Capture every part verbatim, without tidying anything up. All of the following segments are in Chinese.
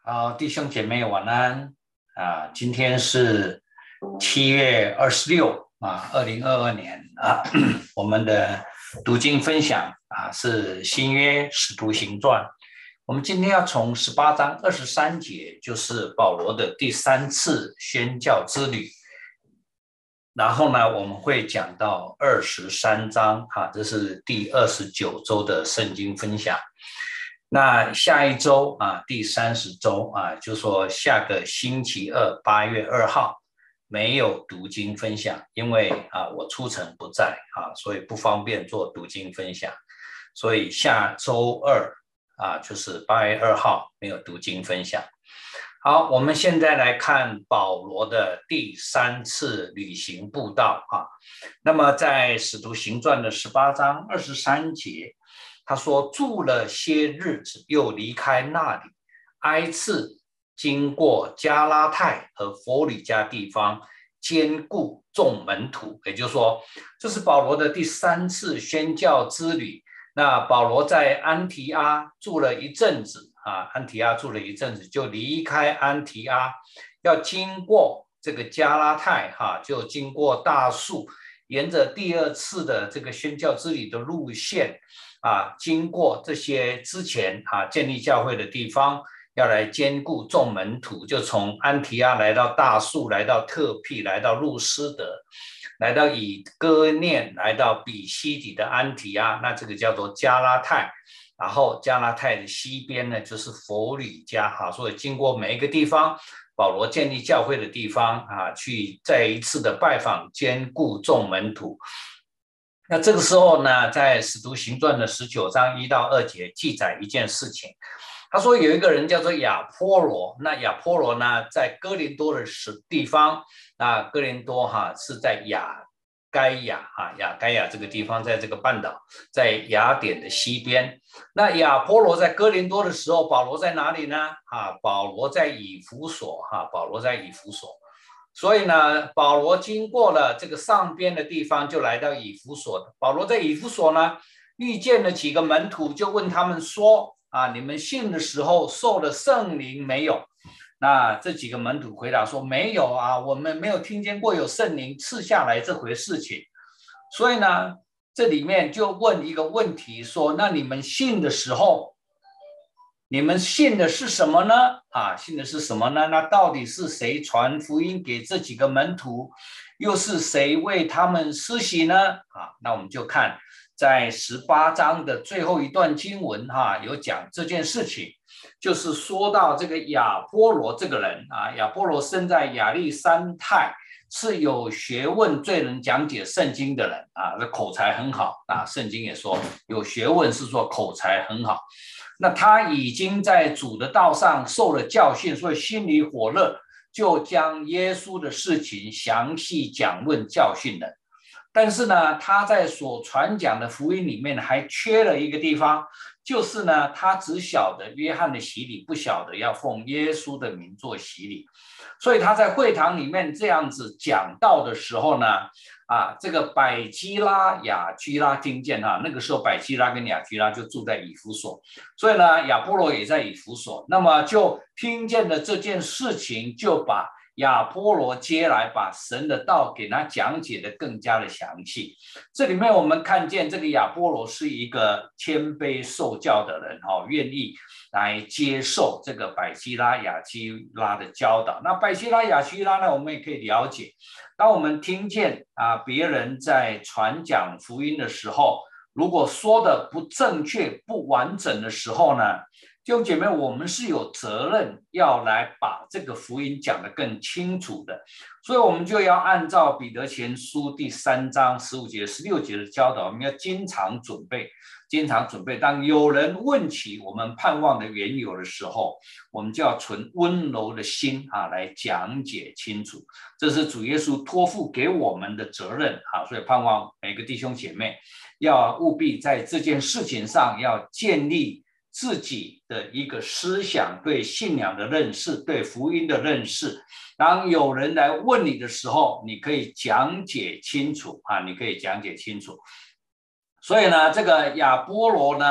好，弟兄姐妹晚安啊！今天是七月二十六啊，二零二二年啊，我们的读经分享啊是新约使徒行传。我们今天要从十八章二十三节，就是保罗的第三次宣教之旅。然后呢，我们会讲到二十三章啊，这是第二十九周的圣经分享。那下一周啊，第三十周啊，就说下个星期二，八月二号没有读经分享，因为啊我出城不在啊，所以不方便做读经分享，所以下周二啊，就是八月二号没有读经分享。好，我们现在来看保罗的第三次旅行布道啊。那么在使徒行传的十八章二十三节。他说住了些日子，又离开那里，挨次经过加拉太和佛吕家地方，兼顾众门徒。也就是说，这是保罗的第三次宣教之旅。那保罗在安提阿住了一阵子啊，安提阿住了一阵子，就离开安提阿，要经过这个加拉太哈、啊，就经过大树，沿着第二次的这个宣教之旅的路线。啊，经过这些之前啊建立教会的地方，要来兼顾众门徒，就从安提阿来到大树，来到特庇，来到路斯德，来到以哥念，来到比西底的安提阿，那这个叫做加拉太。然后加拉太的西边呢，就是佛吕家哈，所以经过每一个地方，保罗建立教会的地方啊，去再一次的拜访，兼顾众门徒。那这个时候呢，在使徒行传的十九章一到二节记载一件事情，他说有一个人叫做亚波罗，那亚波罗呢，在哥林多的地方，那哥林多哈是在亚该亚啊，亚该亚这个地方，在这个半岛，在雅典的西边。那亚波罗在哥林多的时候，保罗在哪里呢？啊，保罗在以弗所哈，保罗在以弗所。所以呢，保罗经过了这个上边的地方，就来到以弗所。保罗在以弗所呢，遇见了几个门徒，就问他们说：“啊，你们信的时候受了圣灵没有？”那这几个门徒回答说：“没有啊，我们没有听见过有圣灵赐下来这回事情。”所以呢，这里面就问一个问题说：“那你们信的时候？”你们信的是什么呢？啊，信的是什么呢？那到底是谁传福音给这几个门徒？又是谁为他们施洗呢？啊，那我们就看在十八章的最后一段经文哈、啊，有讲这件事情，就是说到这个亚波罗这个人啊，亚波罗生在亚历山泰，是有学问、最能讲解圣经的人啊，这口才很好啊。圣经也说有学问是说口才很好。那他已经在主的道上受了教训，所以心里火热，就将耶稣的事情详细讲论教训人。但是呢，他在所传讲的福音里面还缺了一个地方，就是呢，他只晓得约翰的洗礼，不晓得要奉耶稣的名做洗礼。所以他在会堂里面这样子讲道的时候呢，啊，这个百基拉、雅居拉听见哈，那个时候百基拉跟雅居拉就住在以弗所，所以呢，亚波罗也在以弗所，那么就听见了这件事情，就把亚波罗接来，把神的道给他讲解的更加的详细。这里面我们看见这个亚波罗是一个谦卑受教的人，哦，愿意来接受这个百基拉、雅基拉的教导。那百基拉、雅基拉呢，我们也可以了解，当我们听见啊别人在传讲福音的时候，如果说的不正确、不完整的时候呢，弟兄姐妹，我们是有责任要来把这个福音讲得更清楚的，所以我们就要按照彼得前书第三章十五节、十六节的教导，我们要经常准备，经常准备。当有人问起我们盼望的缘由的时候，我们就要存温柔的心啊，来讲解清楚。这是主耶稣托付给我们的责任啊，所以盼望每个弟兄姐妹要务必在这件事情上要建立自己的一个思想，对信仰的认识，对福音的认识。当有人来问你的时候，你可以讲解清楚啊，你可以讲解清楚。所以呢，这个亚波罗呢，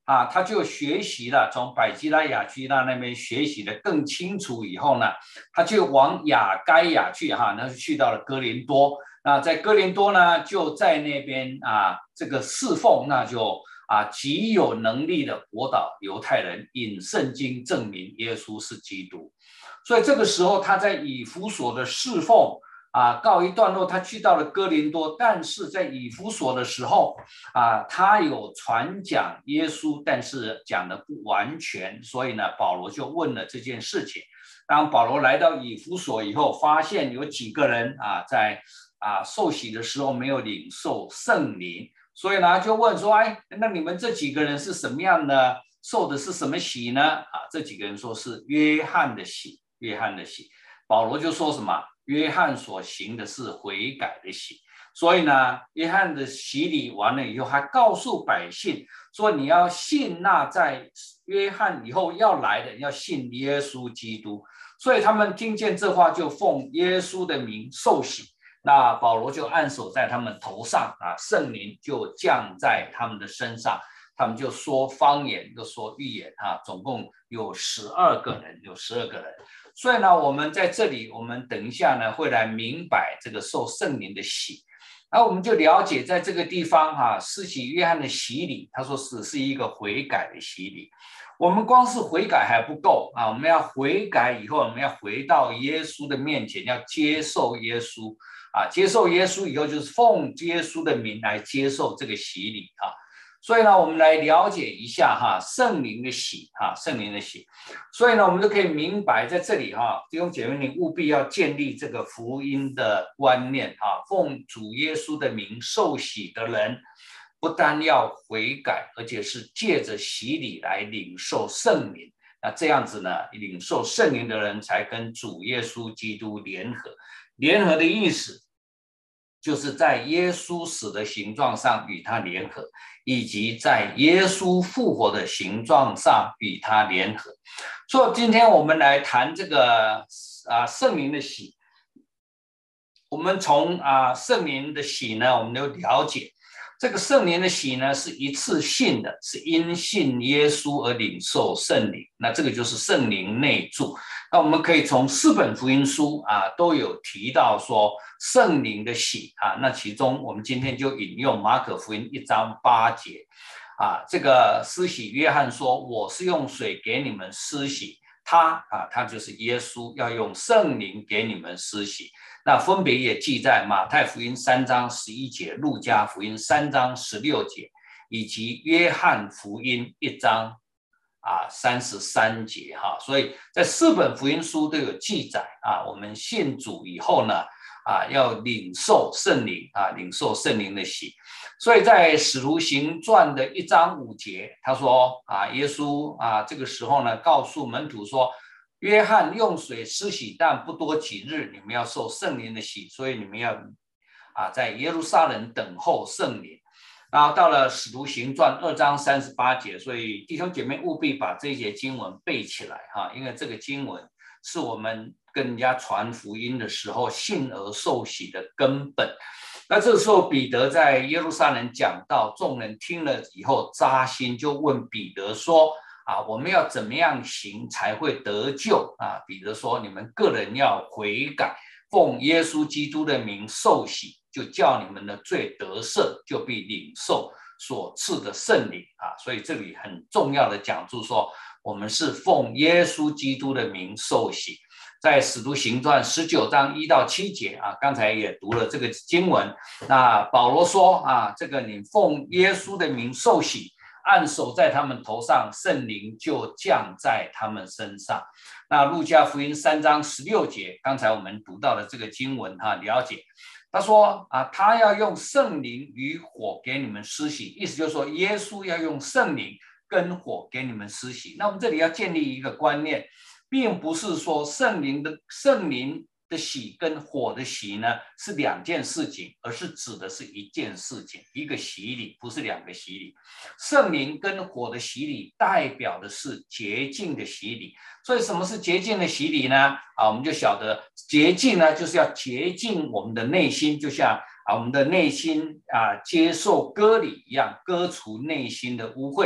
啊，他就学习了，从百基拉、亚居拉那边学习的更清楚以后呢，他就往亚该亚去哈，那就去到了哥林多。那在哥林多呢，就在那边啊，这个侍奉，那就啊极有能力的驳倒犹太人，引圣经证明耶稣是基督。所以这个时候他在以弗所的侍奉啊告一段落，他去到了哥林多，但是在以弗所的时候啊，他有传讲耶稣，但是讲的不完全，所以呢，保罗就问了这件事情。当保罗来到以弗所以后，发现有几个人啊在啊受洗的时候没有领受圣灵，所以呢就问说，哎，那你们这几个人是什么样的？受的是什么洗呢？啊，这几个人说是约翰的洗，约翰的洗。保罗就说什么？约翰所行的是悔改的洗，所以呢，约翰的洗礼完了以后，还告诉百姓说，你要信那在约翰以后要来的，要信耶稣基督。所以他们听见这话，就奉耶稣的名受洗。那保罗就按手在他们头上啊，圣灵就降在他们的身上，他们就说方言，就说预言啊，总共有十二个人，有十二个人。所以呢，我们在这里，我们等一下呢会来明白这个受圣灵的洗，然后我们就了解在这个地方哈、啊，施洗约翰的洗礼，他说只是一个悔改的洗礼。我们光是悔改还不够啊，我们要悔改以后，我们要回到耶稣的面前，要接受耶稣啊，接受耶稣以后，就是奉耶稣的名来接受这个洗礼啊。所以呢，我们来了解一下哈圣灵的洗哈圣灵的洗，所以呢，我们就可以明白在这里哈，弟兄姐妹，你务必要建立这个福音的观念哈，奉主耶稣的名受洗的人，不但要悔改，而且是借着洗礼来领受圣灵。那这样子呢，领受圣灵的人才跟主耶稣基督联合。联合的意思就是在耶稣死的形状上与他联合，以及在耶稣复活的形状上与他联合。所以今天我们来谈这个啊圣灵的洗。我们从啊圣灵的洗呢，我们就了解这个圣灵的洗呢是一次性的，是因信耶稣而领受圣灵。那这个就是圣灵内住。那我们可以从四本福音书啊都有提到说圣灵的洗啊，那其中我们今天就引用马可福音一章八节啊，这个施洗约翰说：“我是用水给你们施洗，他啊，他就是耶稣，要用圣灵给你们施洗。”那分别也记在马太福音三章十一节、路加福音三章十六节，以及约翰福音一章啊三十三节哈。所以在四本福音书都有记载啊，我们信主以后呢啊，要领受圣灵啊，领受圣灵的洗。所以在使徒行传的一章五节，他说啊，耶稣啊这个时候呢告诉门徒说，约翰用水施洗，但不多几日，你们要受圣灵的洗，所以你们要啊在耶路撒冷等候圣灵。然后到了使徒行传二章三十八节，所以弟兄姐妹务必把这一节经文背起来哈，因为这个经文是我们跟人家传福音的时候信而受洗的根本。那这个时候彼得在耶路撒冷讲道，众人听了以后扎心，就问彼得说啊，我们要怎么样行才会得救啊？彼得说，你们个人要悔改，奉耶稣基督的名受洗，就叫你们的罪得赦，就必领受所赐的圣灵啊。所以这里很重要的讲述说，我们是奉耶稣基督的名受洗。在使徒行传十九章一到七节啊，刚才也读了这个经文。那保罗说啊，这个你奉耶稣的名受洗，按手在他们头上，圣灵就降在他们身上。那路加福音三章十六节，刚才我们读到的这个经文哈，了解他说啊，他要用圣灵与火给你们施洗，意思就是说耶稣要用圣灵跟火给你们施洗。那我们这里要建立一个观念，并不是说圣灵的圣灵的洗跟火的洗呢是两件事情，而是指的是一件事情，一个洗礼，不是两个洗礼。圣灵跟火的洗礼代表的是洁净的洗礼。所以什么是洁净的洗礼呢？啊，我们就晓得洁净呢，就是要洁净我们的内心，就像啊我们的内心啊接受割礼一样，割除内心的污秽，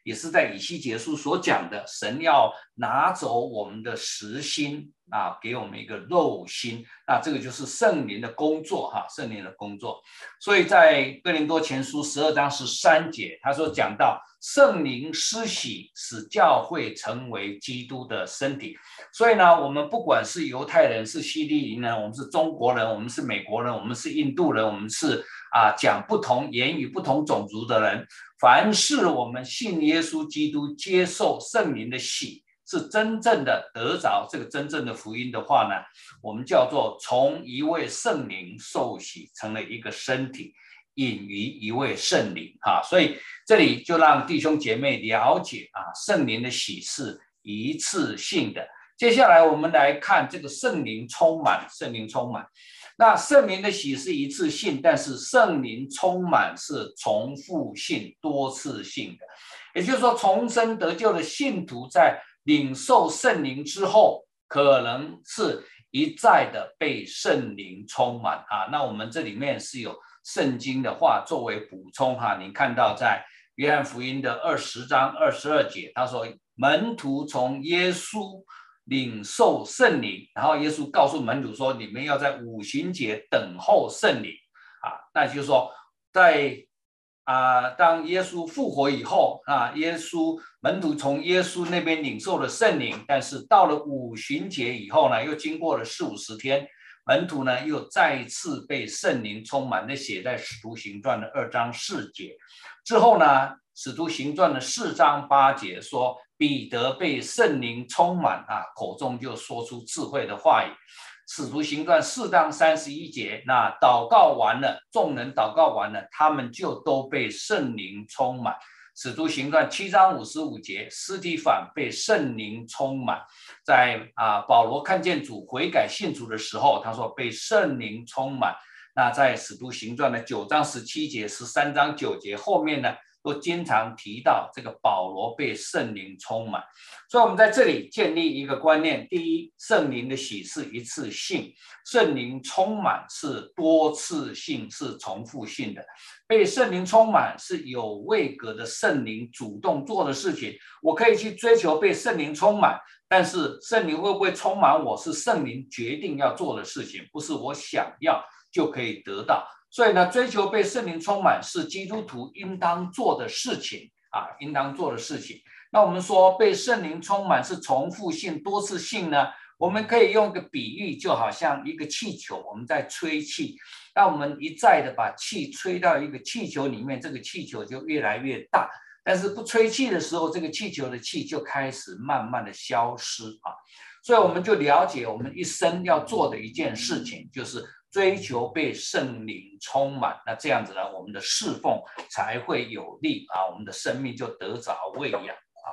也是在以西结书所讲的，神要拿走我们的实心啊，给我们一个肉心，那这个就是圣灵的工作哈，圣灵的工作。所以在哥林多前书十二章十三节，他说讲到圣灵施洗，使教会成为基督的身体。所以呢，我们不管是犹太人，是希利尼人，我们是中国人，我们是美国人，我们是印度人，我们是啊讲不同言语、不同种族的人，凡是我们信耶稣基督、接受圣灵的洗，是真正的得着这个真正的福音的话呢，我们叫做从一位圣灵受洗，成了一个身体，隐于一位圣灵啊。所以这里就让弟兄姐妹了解啊，圣灵的洗是一次性的。接下来我们来看这个圣灵充满，圣灵充满。那圣灵的洗是一次性，但是圣灵充满是重复性、多次性的。也就是说，重生得救的信徒在领受圣灵之后，可能是一再的被圣灵充满啊。那我们这里面是有圣经的话作为补充哈，你看到在约翰福音的二十章二十二节，他说门徒从耶稣领受圣灵，然后耶稣告诉门徒说，你们要在五旬节等候圣灵啊。那就是说，在啊，当耶稣复活以后啊，耶稣门徒从耶稣那边领受了圣灵，但是到了五旬节以后呢，又经过了四五十天，门徒呢又再次被圣灵充满，那写在使徒行传的二章四节之后呢，使徒行传的四章八节说，彼得被圣灵充满啊，口中就说出智慧的话语。使徒行传四章三十一节，那祷告完了，众人祷告完了，他们就都被圣灵充满。使徒行传七章五十五节，司提反被圣灵充满。在啊，保罗看见主悔改信主的时候，他说被圣灵充满。那在使徒行传的九章十七节、十三章九节后面呢，都经常提到这个保罗被圣灵充满。所以我们在这里建立一个观念：第一，圣灵的洗是一次性，圣灵充满是多次性，是重复性的。被圣灵充满是有位格的圣灵主动做的事情，我可以去追求被圣灵充满，但是圣灵会不会充满我，是圣灵决定要做的事情，不是我想要就可以得到。所以呢，追求被圣灵充满是基督徒应当做的事情啊，应当做的事情。那我们说被圣灵充满是重复性、多次性呢？我们可以用一个比喻，就好像一个气球，我们在吹气，那我们一再的把气吹到一个气球里面，这个气球就越来越大。但是不吹气的时候，这个气球的气就开始慢慢的消失啊。所以我们就了解我们一生要做的一件事情，就是追求被聖靈充滿，那這樣子呢，我們的侍奉才會有力啊，我們的生命就得着餵養啊。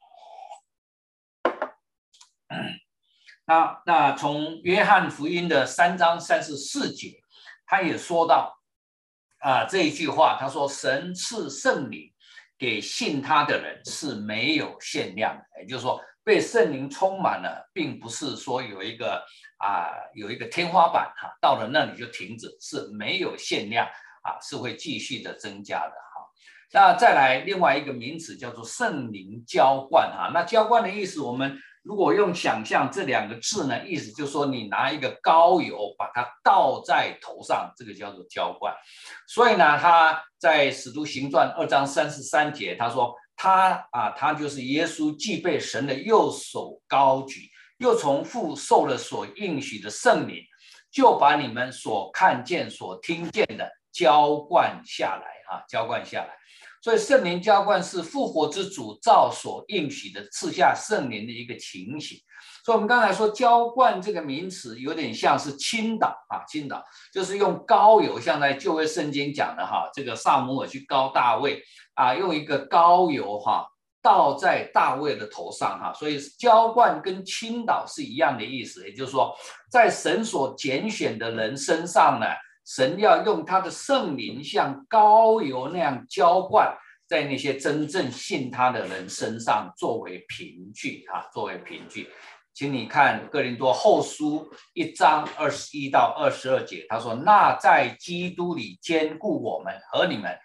那那從約翰福音的三章三十四節，他也說到啊這一句話，他說神賜聖靈給信他的人是沒有限量的，也就是說被聖靈充滿了，並不是說有一個啊，有一個天花板哈、啊，到了那裡就停止，是沒有限量啊，是會繼續的增加的哈、啊。那再來另外一個名詞叫做聖靈澆灌哈、啊，那澆灌的意思，我們如果用想象這兩個字呢，意思就是說你拿一個膏油把它倒在頭上，這個叫做澆灌。所以呢，他在使徒行傳二章三十三節，他說他啊，他就是耶穌，既被神的右手高舉，又從父受了所應許的聖靈，就把你們所看見、所聽見的澆灌下來啊，澆灌下來。所以聖靈澆灌是復活之主照所應許的賜下聖靈的一個情形。所以我們剛才說澆灌這個名詞有點像是傾倒啊，傾倒就是用膏油，像在舊約聖經講的哈，這個撒母耳去膏大衛啊，用一個膏油哈倒在大衛的頭上哈，所以澆灌跟傾倒是一樣的意思，也就是說在神所揀選的人身上呢，神要用他的聖靈像膏油那樣澆灌在那些真正信他的人身上，作為憑據啊，作為憑據。請你看哥林多後書一章二十一到二十二節，他說：那在基督裡堅固我們和你們，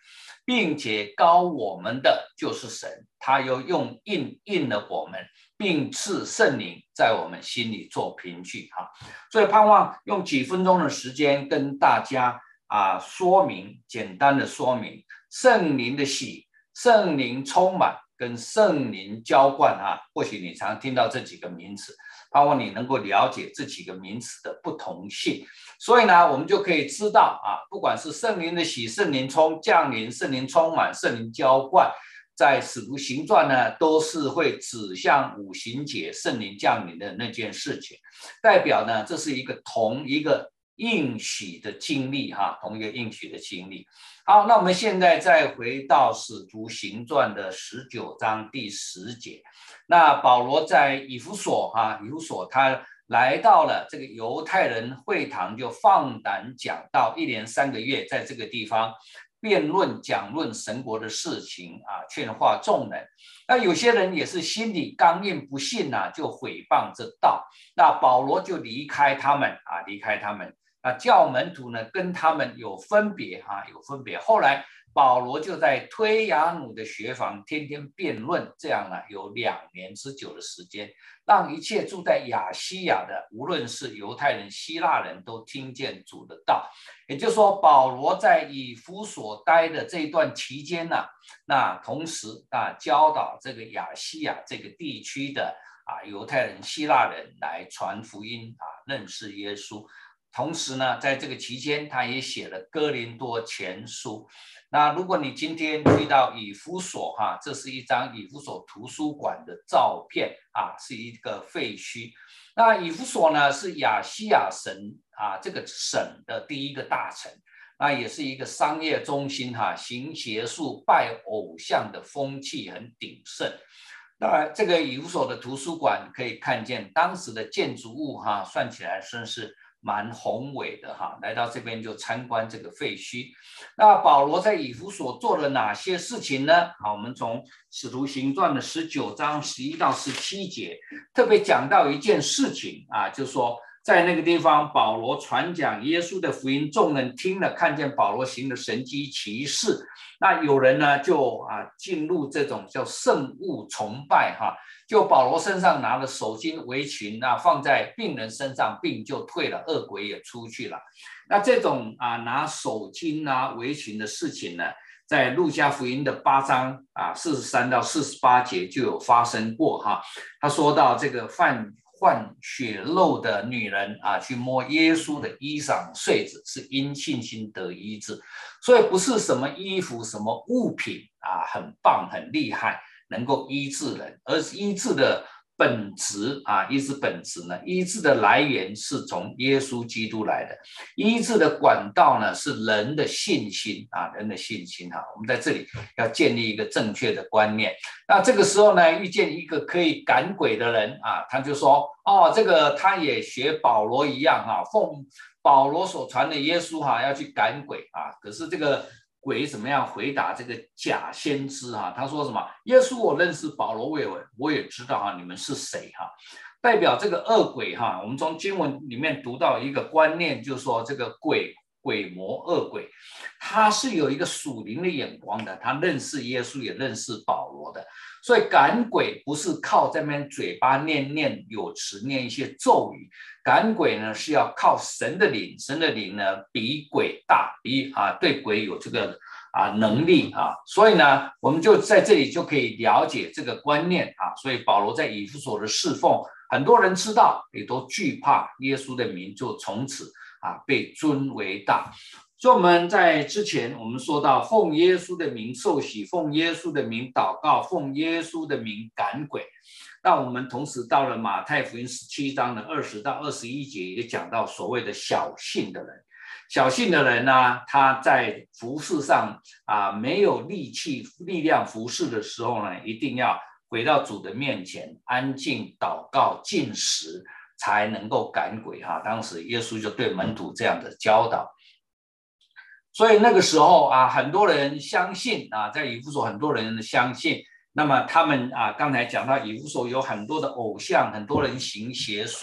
并且膏我们的就是神，他又用印印了我们，并赐圣灵在我们心里做凭据哈。所以盼望用几分钟的时间跟大家啊说明，简单的说明圣灵的喜、圣灵充满跟圣灵浇灌啊。或许你常听到这几个名词，盼望你能够了解这几个名词的不同性。所以呢，我们就可以知道啊，不管是圣灵的喜、圣灵充降临、圣灵充满、圣灵浇灌，在使徒行传呢，都是会指向五旬节圣灵降临的那件事情，代表呢，这是一个同一个应许的经历哈，同一个应许的经历。好，那我们现在再回到使徒行传的十九章第十节，那保罗在以弗所哈，以弗所他来到了这个犹太人会堂，就放胆讲道，一连三个月，在这个地方辩论讲论神国的事情啊，劝化众人。那有些人也是心里刚硬不信啊，就毁谤这道。那保罗就离开他们啊，离开他们。那教门徒呢，跟他们有分别哈、啊，有分别。后来保罗就在推雅努的学房天天辩论，这样呢有两年之久的时间，让一切住在亚细亚的，无论是犹太人、希腊人都听见主的道。也就是说，保罗在以弗所待的这一段期间呢、啊，那同时啊教导这个亚细亚这个地区的啊犹太人、希腊人来传福音啊，认识耶稣。同时呢，在这个期间，他也写了哥林多前书。那如果你今天去到以弗所哈，这是一张以弗所图书馆的照片啊，是一个废墟。那以弗所呢，是亚细亚省啊这个省的第一个大城，那也是一个商业中心哈，行邪术、拜偶像的风气很鼎盛。当然，这个以弗所的图书馆可以看见当时的建筑物哈，算起来真是蛮宏伟的哈，来到这边就参观这个废墟。那保罗在以弗所做了哪些事情呢？好，我们从使徒行传的十九章十一到十七节，特别讲到一件事情啊，就是说在那个地方，保罗传讲耶稣的福音，众人听了，看见保罗行的神迹奇事，那有人呢就啊进入这种叫圣物崇拜哈。就保罗身上拿了手巾围裙啊，放在病人身上，病就退了，恶鬼也出去了。那这种啊拿手巾啊围裙的事情呢，在路加福音的八章啊四十三到四十八节就有发生过哈。他说到这个犯患血漏的女人啊，去摸耶稣的衣裳穗子，是因信心得医治。所以不是什么衣服、什么物品啊，很棒、很厉害。能够医治人，而是医治的本质啊，医治本质呢，医治的来源是从耶稣基督来的，医治的管道呢是人的信心啊，人的信心哈。我们在这里要建立一个正确的观念。那这个时候呢，遇见一个可以赶鬼的人啊，他就说哦，这个他也学保罗一样哈，奉保罗所传的耶稣哈，要去赶鬼啊。可是这个鬼怎么样回答这个假先知哈？他说什么？耶稣我认识，保罗我也我也知道哈，你们是谁哈？代表这个恶鬼哈。我们从经文里面读到一个观念，就是说这个鬼鬼魔恶鬼，他是有一个属灵的眼光的，他认识耶稣，也认识保罗的。所以赶鬼不是靠这边嘴巴念念有词，念一些咒语。赶鬼呢是要靠神的灵，神的灵呢比鬼大，比啊对鬼有这个啊能力啊。所以呢，我们就在这里就可以了解这个观念啊。所以保罗在以弗所的侍奉，很多人知道，也都惧怕耶稣的名，就从此啊被尊为大。所以我们在之前我们说到奉耶稣的名受洗，奉耶稣的名祷告，奉耶稣的名赶鬼。那我们同时到了马太福音十七章的二十到二十一节，也讲到所谓的小信的人。小信的人呢、啊，他在服事上啊没有力气力量服事的时候呢，一定要回到主的面前，安静祷告禁食，才能够赶鬼哈。当时耶稣就对门徒这样的教导。所以那个时候啊，很多人相信啊，在以弗所很多人相信，那么他们啊，刚才讲到以弗所有很多的偶像，很多人行邪术，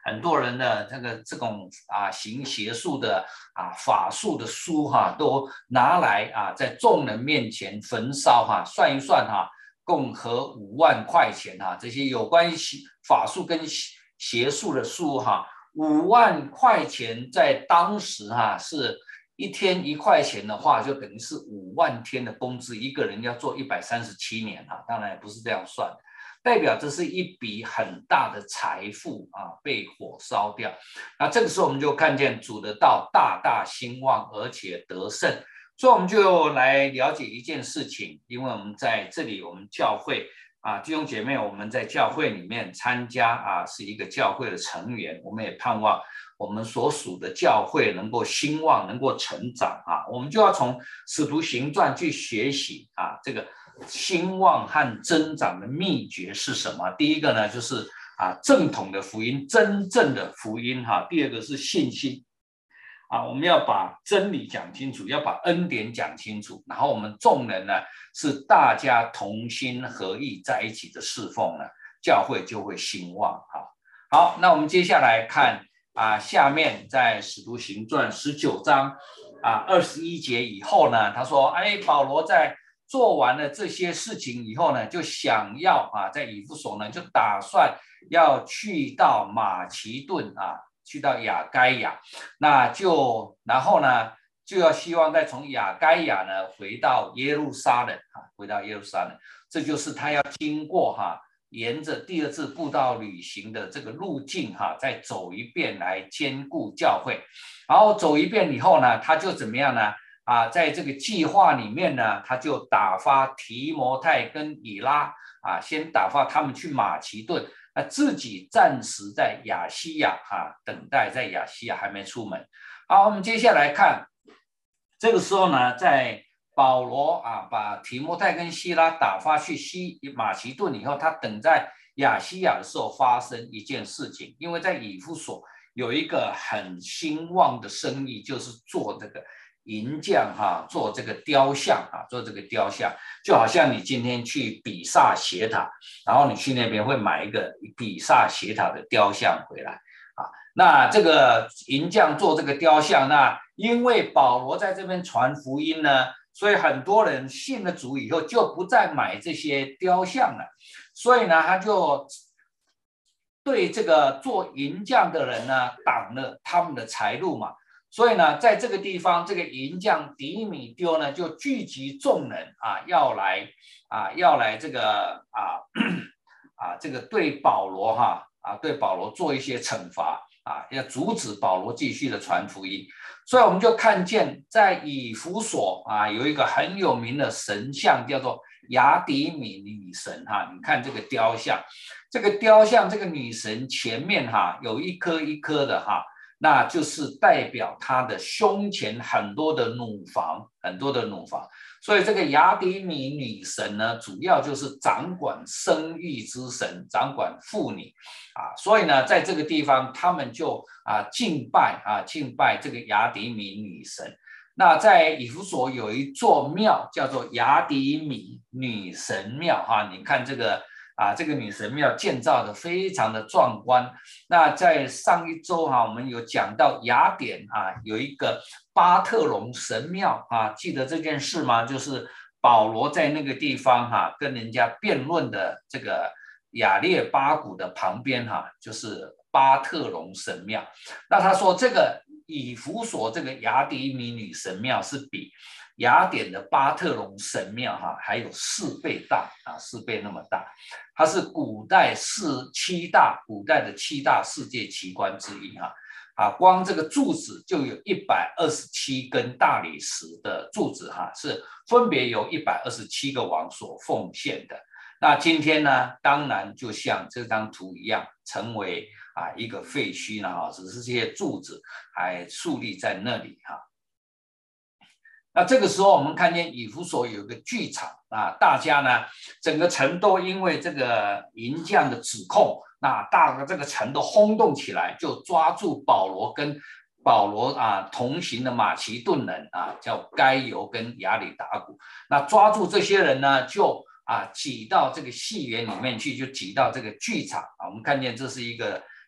很多人的这个这种啊行邪术的啊法术的书哈、啊，都拿来啊在众人面前焚烧哈、啊，算一算哈、啊，共合五万块钱哈、啊，这些有关于法术跟邪术的书哈、啊，五万块钱在当时哈、啊、是。一天一块钱的话，就等于是五万天的工资，一个人要做一百三十七年啊，当然也不是这样算的，代表这是一笔很大的财富啊被火烧掉。那这个时候我们就看见主的道大大兴旺，而且得胜。所以我们就来了解一件事情，因为我们在这里，我们教会啊，弟兄姐妹，我们在教会里面参加啊，是一个教会的成员，我们也盼望。我们所属的教会能够兴旺，能够成长啊，我们就要从使徒行传去学习啊，这个兴旺和增长的秘诀是什么？第一个呢，就是啊正统的福音，真正的福音哈、啊。第二个是信心啊，我们要把真理讲清楚，要把恩典讲清楚，然后我们众人呢是大家同心合意在一起的侍奉呢，教会就会兴旺哈。好，那我们接下来看。啊，下面在使徒行传十九章啊二十一节以后呢，他说，哎，保罗在做完了这些事情以后呢，就想要啊，在以弗所呢，就打算要去到马其顿啊，去到亚该亚，那就然后呢，就要希望再从亚该亚呢回到耶路撒冷啊，回到耶路撒冷，这就是他要经过哈、啊。沿着第二次布道旅行的这个路径哈，再走一遍来兼顾教会，然后走一遍以后呢，他就怎么样呢？啊，在这个计划里面呢，他就打发提摩太跟以拉啊，先打发他们去马其顿，那自己暂时在亚细亚啊等待，在亚细亚还没出门。好，我们接下来看，这个时候呢，在保罗啊，把提摩太跟希拉打发去西马其顿以后，他等在亚细亚的时候发生一件事情，因为在以弗所有一个很兴旺的生意，就是做这个银匠哈、啊，做这个雕像啊，做这个雕像，就好像你今天去比萨斜塔，然后你去那边会买一个比萨斜塔的雕像回来啊。那这个银匠做这个雕像，那因为保罗在这边传福音呢。所以很多人信了主以后就不再买这些雕像了，所以呢，他就对这个做银匠的人呢挡了他们的财路嘛。所以呢，在这个地方，这个银匠迪米丢呢就聚集众人啊，要来啊，要来这个啊啊这个对保罗哈啊对保罗做一些惩罚啊，要阻止保罗继续的传福音。所以我们就看见，在以弗所啊，有一个很有名的神像，叫做雅底米女神哈。你看这个雕像，这个雕像这个女神前面哈有一颗一颗的哈，那就是代表她的胸前很多的乳房，很多的乳房。所以这个雅底米女神呢，主要就是掌管生育之神，掌管妇女啊。所以呢，在这个地方，他们就啊敬拜啊敬拜这个雅底米女神。那在以弗所有一座庙叫做雅底米女神庙哈，你看这个啊这个女神庙建造的非常的壮观。那在上一周哈、啊，我们有讲到雅典啊有一个巴特隆神庙啊，记得这件事吗？就是保罗在那个地方哈、啊、跟人家辩论的这个亚列巴谷的旁边哈、啊，就是巴特隆神庙。那他说这个以弗所这个雅底米女神庙是比雅典的巴特隆神庙哈、啊、还有四倍大啊，四倍那么大。它是古代四七大古代的七大世界奇观之一哈。啊，光这个柱子就有一百二十七根大理石的柱子哈，是分别由一百二十七个王所奉献的。那今天呢，当然就像这张图一样，成为啊一个废墟了哈，只是这些柱子还竖立在那里哈。那这个时候，我们看见以弗所有一个剧场啊，大家呢整个城都因为这个银匠的指控。那大的这个城都轰动起来，就抓住保罗跟保罗啊同行的马其顿人啊，叫该犹跟亚里达古。那抓住这些人呢，就啊挤到这个戏园里面去，就挤到这个剧场啊。我们看见这是一个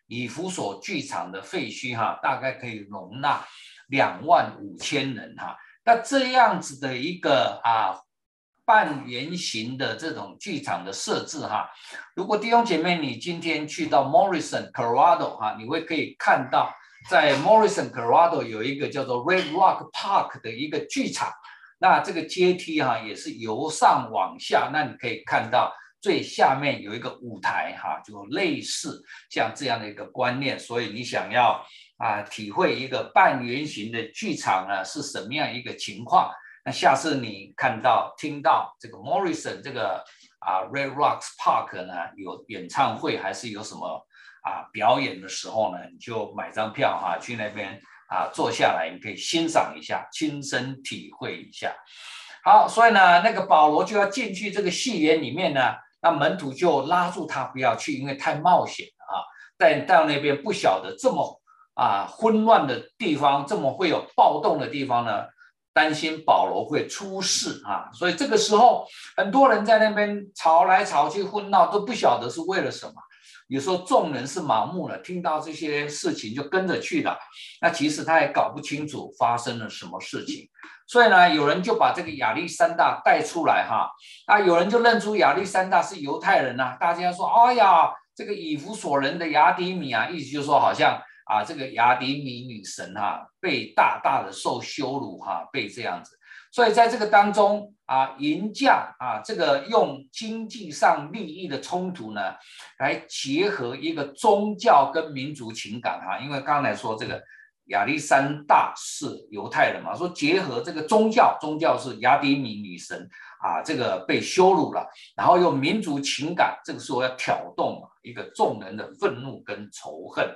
以弗所剧场的废墟哈，大概可以容纳两万五千人哈。那这样子的一个啊半圆形的这种剧场的设置哈，如果弟兄姐妹你今天去到 Morrison Colorado 哈，你会可以看到在 Morrison Colorado 有一个叫做 Red Rock Park 的一个剧场。那这个阶梯哈也是由上往下，那你可以看到最下面有一个舞台哈，就类似像这样的一个观念。所以你想要啊体会一个半圆形的剧场呢是什么样一个情况，那下次你看到听到这个 Morrison 这个啊 Red Rocks Park 呢有演唱会还是有什么啊表演的时候呢，你就买张票哈去那边。啊，坐下来，你可以欣赏一下，亲身体会一下。好，所以呢，那个保罗就要进去这个戏园里面呢，那门徒就拉住他不要去，因为太冒险了啊。但到那边不晓得这么啊混乱的地方，这么会有暴动的地方呢，担心保罗会出事啊。所以这个时候，很多人在那边吵来吵去、混闹，都不晓得是为了什么。有时候众人是盲目了，听到这些事情就跟着去了，那其实他也搞不清楚发生了什么事情。所以呢，有人就把这个亚历山大带出来哈，啊，有人就认出亚历山大是犹太人啊，大家说，哎呀，这个以弗所人的雅底米啊，意思就是说好像啊，这个雅底米女神哈、啊、被大大的受羞辱哈、啊，被这样子。所以在这个当中啊，银匠啊，这个用经济上利益的冲突呢，来结合一个宗教跟民族情感哈、啊，因为刚才说这个亚历山大是犹太人嘛，说结合这个宗教，宗教是雅底米女神啊，这个被羞辱了，然后用民族情感，这个时候要挑动一个众人的愤怒跟仇恨。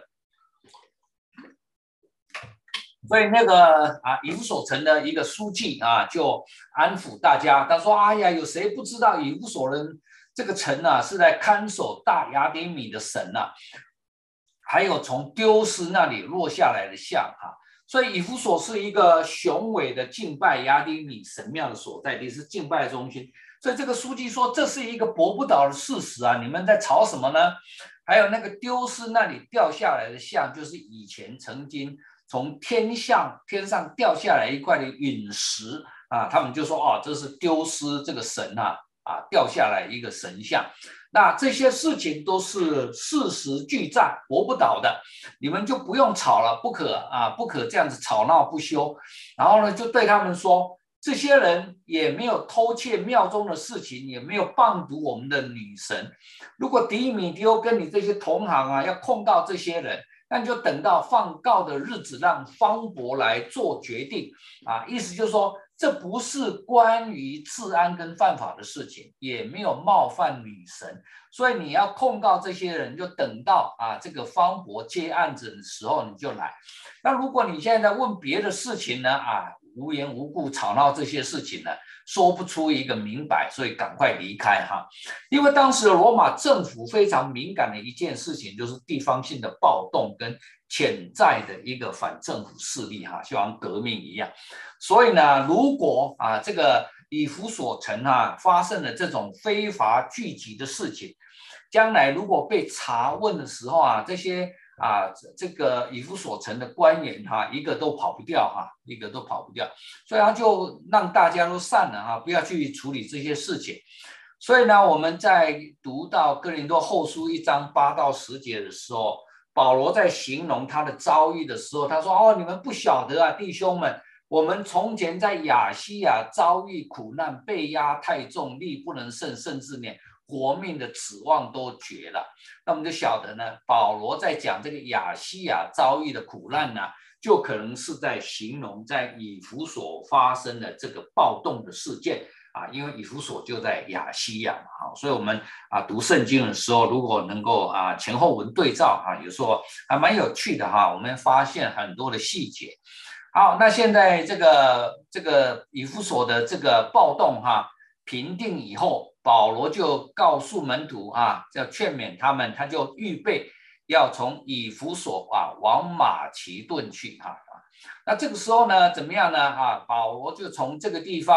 所以那个啊，以弗所城的一个书记啊，就安抚大家，他说：“哎呀，有谁不知道以弗所人这个城啊，是在看守大雅典米的神啊，还有从丢失那里落下来的像哈、啊。所以以弗所是一个雄伟的敬拜雅典米神庙的所在地，是敬拜中心。所以这个书记说，这是一个驳不倒的事实啊！你们在吵什么呢？还有那个丢失那里掉下来的像，就是以前曾经。”从天上天上掉下来一块的陨石啊，他们就说哦，这是丢失这个神啊啊掉下来一个神像。那这些事情都是事实俱在，驳不倒的，你们就不用吵了，不可啊，不可这样子吵闹不休。然后呢，就对他们说，这些人也没有偷窃庙中的事情，也没有谤读我们的女神。如果迪米丢跟你这些同行啊，要控告这些人。那你就等到放告的日子，让方伯来做决定啊！意思就是说，这不是关于治安跟犯法的事情，也没有冒犯女神，所以你要控告这些人，就等到啊这个方伯接案子的时候你就来。那如果你现在在问别的事情呢啊，无缘无故吵闹这些事情呢，说不出一个明白，所以赶快离开哈。因为当时的罗马政府非常敏感的一件事情，就是地方性的暴动跟潜在的一个反政府势力哈，就像革命一样。所以呢，如果啊这个以弗所城啊发生了这种非法聚集的事情，将来如果被查问的时候啊，这些啊，这个以弗所城的官员哈、啊，一个都跑不掉哈、啊，一个都跑不掉，所以他就让大家都散了哈、啊，不要去处理这些事情。所以呢，我们在读到哥林多后书一章八到十节的时候，保罗在形容他的遭遇的时候，他说：“哦，你们不晓得啊，弟兄们，我们从前在亚细亚遭遇苦难，被压太重，力不能胜，甚至连活命的指望都绝了。”那我们就晓得呢，保罗在讲这个亚细亚遭遇的苦难呢，就可能是在形容在以弗所发生的这个暴动的事件啊，因为以弗所就在亚细亚嘛，所以我们啊读圣经的时候，如果能够啊前后文对照啊，有时候还蛮有趣的哈，我们发现很多的细节。好，那现在这个这个以弗所的这个暴动哈平定以后，保罗就告诉门徒啊，要劝勉他们，他就预备要从以弗所啊往马其顿去哈、啊。那这个时候呢，怎么样呢？啊，保罗就从这个地方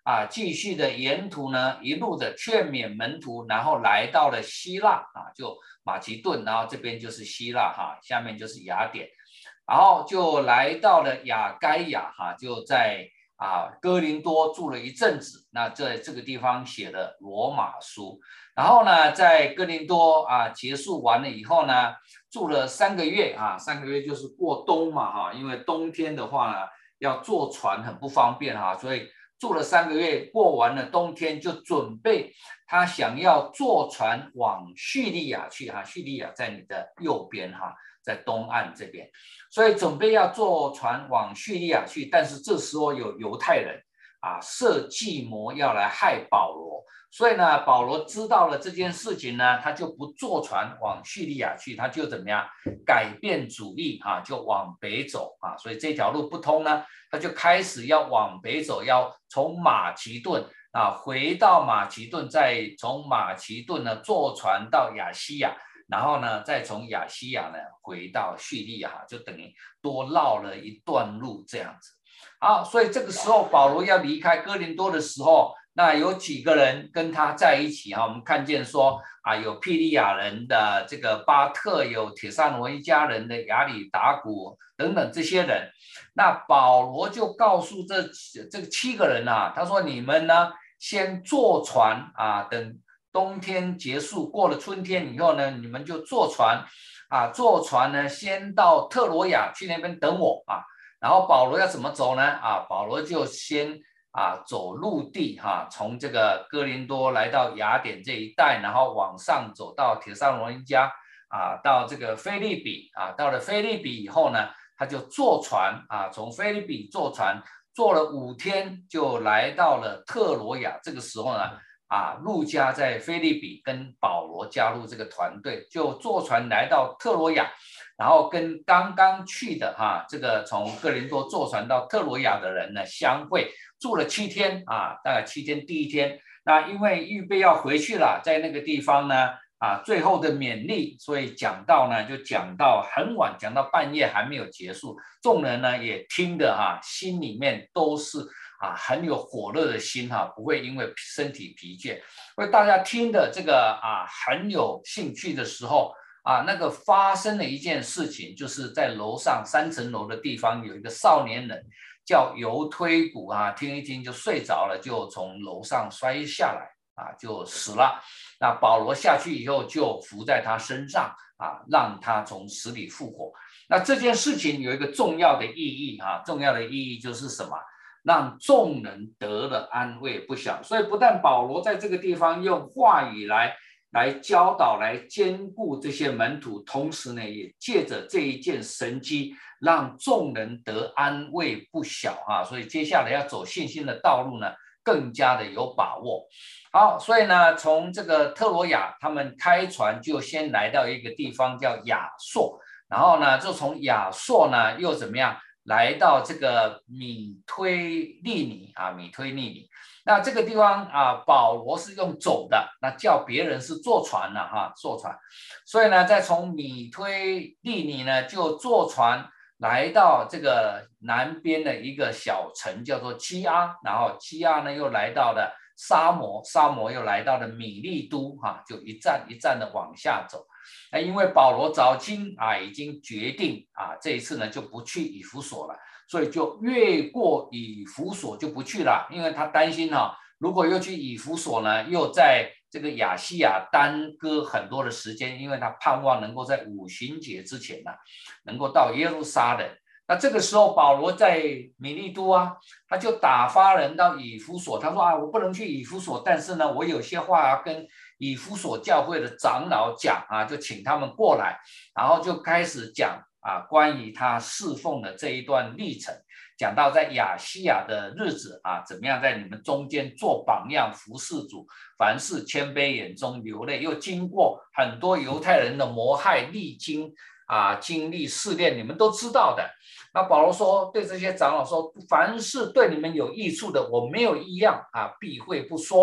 啊，继续的沿途呢，一路的劝勉门徒，然后来到了希腊啊，就马其顿，然后这边就是希腊哈，下面就是雅典，然后就来到了亚该亚哈，就在啊哥林多住了一阵子。那在这个地方写的罗马书，然后呢，在哥林多啊结束完了以后呢，住了三个月啊，三个月就是过冬嘛哈，因为冬天的话呢，要坐船很不方便哈，所以住了三个月，过完了冬天就准备他想要坐船往叙利亚去哈，叙利亚在你的右边哈，在东岸这边，所以准备要坐船往叙利亚去，但是这时候有犹太人啊设计谋要来害保罗，所以呢，保罗知道了这件事情呢，他就不坐船往叙利亚去，他就怎么样改变主意啊，就往北走啊，所以这条路不通呢，他就开始要往北走，要从马其顿啊回到马其顿，再从马其顿呢坐船到亚细亚，然后呢再从亚细亚呢回到叙利亚，就等于多绕了一段路这样子。好，所以这个时候保罗要离开哥林多的时候，那有几个人跟他在一起哈，我们看见说啊，有庇利亚人的这个巴特，有铁萨罗尼迦人的亚里达古等等这些人。那保罗就告诉这这个七个人啊，他说你们呢先坐船啊，等冬天结束过了春天以后呢，你们就坐船啊，坐船呢先到特罗亚去那边等我啊。然后保罗要怎么走呢？啊，保罗就先啊走陆地哈、啊，从这个哥林多来到雅典这一带，然后往上走到铁萨罗尼迦啊，到这个腓立比啊，到了腓立比以后呢，他就坐船啊，从腓立比坐船坐了五天，就来到了特罗亚。这个时候呢，啊，路加在腓立比跟保罗加入这个团队，就坐船来到特罗亚。然后跟刚刚去的哈，这个从哥林多坐船到特罗亚的人呢相会，住了七天啊，大概七天。第一天，那因为预备要回去了，在那个地方呢啊，最后的勉励，所以讲到呢就讲到很晚，讲到半夜还没有结束，众人呢也听的哈，心里面都是啊很有火热的心哈，不会因为身体疲倦，所以大家听的这个啊很有兴趣的时候。啊，那个发生了一件事情，就是在楼上三层楼的地方有一个少年人叫犹推古啊，听一听就睡着了，就从楼上摔下来啊，就死了。那保罗下去以后就伏在他身上啊，让他从死里复活。那这件事情有一个重要的意义啊，重要的意义就是什么？让众人得了安慰不小。所以不但保罗在这个地方用话语来。来教导、来兼顾这些门徒，同时呢，也借着这一件神迹，让众人得安慰不小啊！所以接下来要走信心的道路呢，更加的有把握。好，所以呢，从这个特罗亚，他们开船就先来到一个地方叫亚朔，然后呢，就从亚朔呢又怎么样？来到这个米推利尼啊，米推利尼。那这个地方啊，保罗是用走的，那叫别人是坐船了哈，坐船。所以呢，再从米推利尼呢，就坐船来到这个南边的一个小城，叫做基阿。然后基阿呢，又来到了沙摩，沙摩又来到了米利都哈，就一站一站的往下走。那因为保罗早经啊已经决定啊，这一次呢就不去以弗所了。所以就越过以弗所就不去了，因为他担心哈、啊，如果又去以弗所呢，又在这个亚细亚耽搁很多的时间，因为他盼望能够在五旬节之前呢、啊，能够到耶路撒冷。那这个时候保罗在米利都啊，他就打发人到以弗所，他说啊，我不能去以弗所，但是呢，我有些话要跟以弗所教会的长老讲啊，就请他们过来，然后就开始讲。啊，关于他侍奉的这一段历程，讲到在亚细亚的日子啊，怎么样在你们中间做榜样服侍主，凡事谦卑，眼中流泪，又经过很多犹太人的谋害，历经啊经历试炼，你们都知道的。那保罗说，对这些长老说，凡是对你们有益处的，我没有异样啊，避讳不说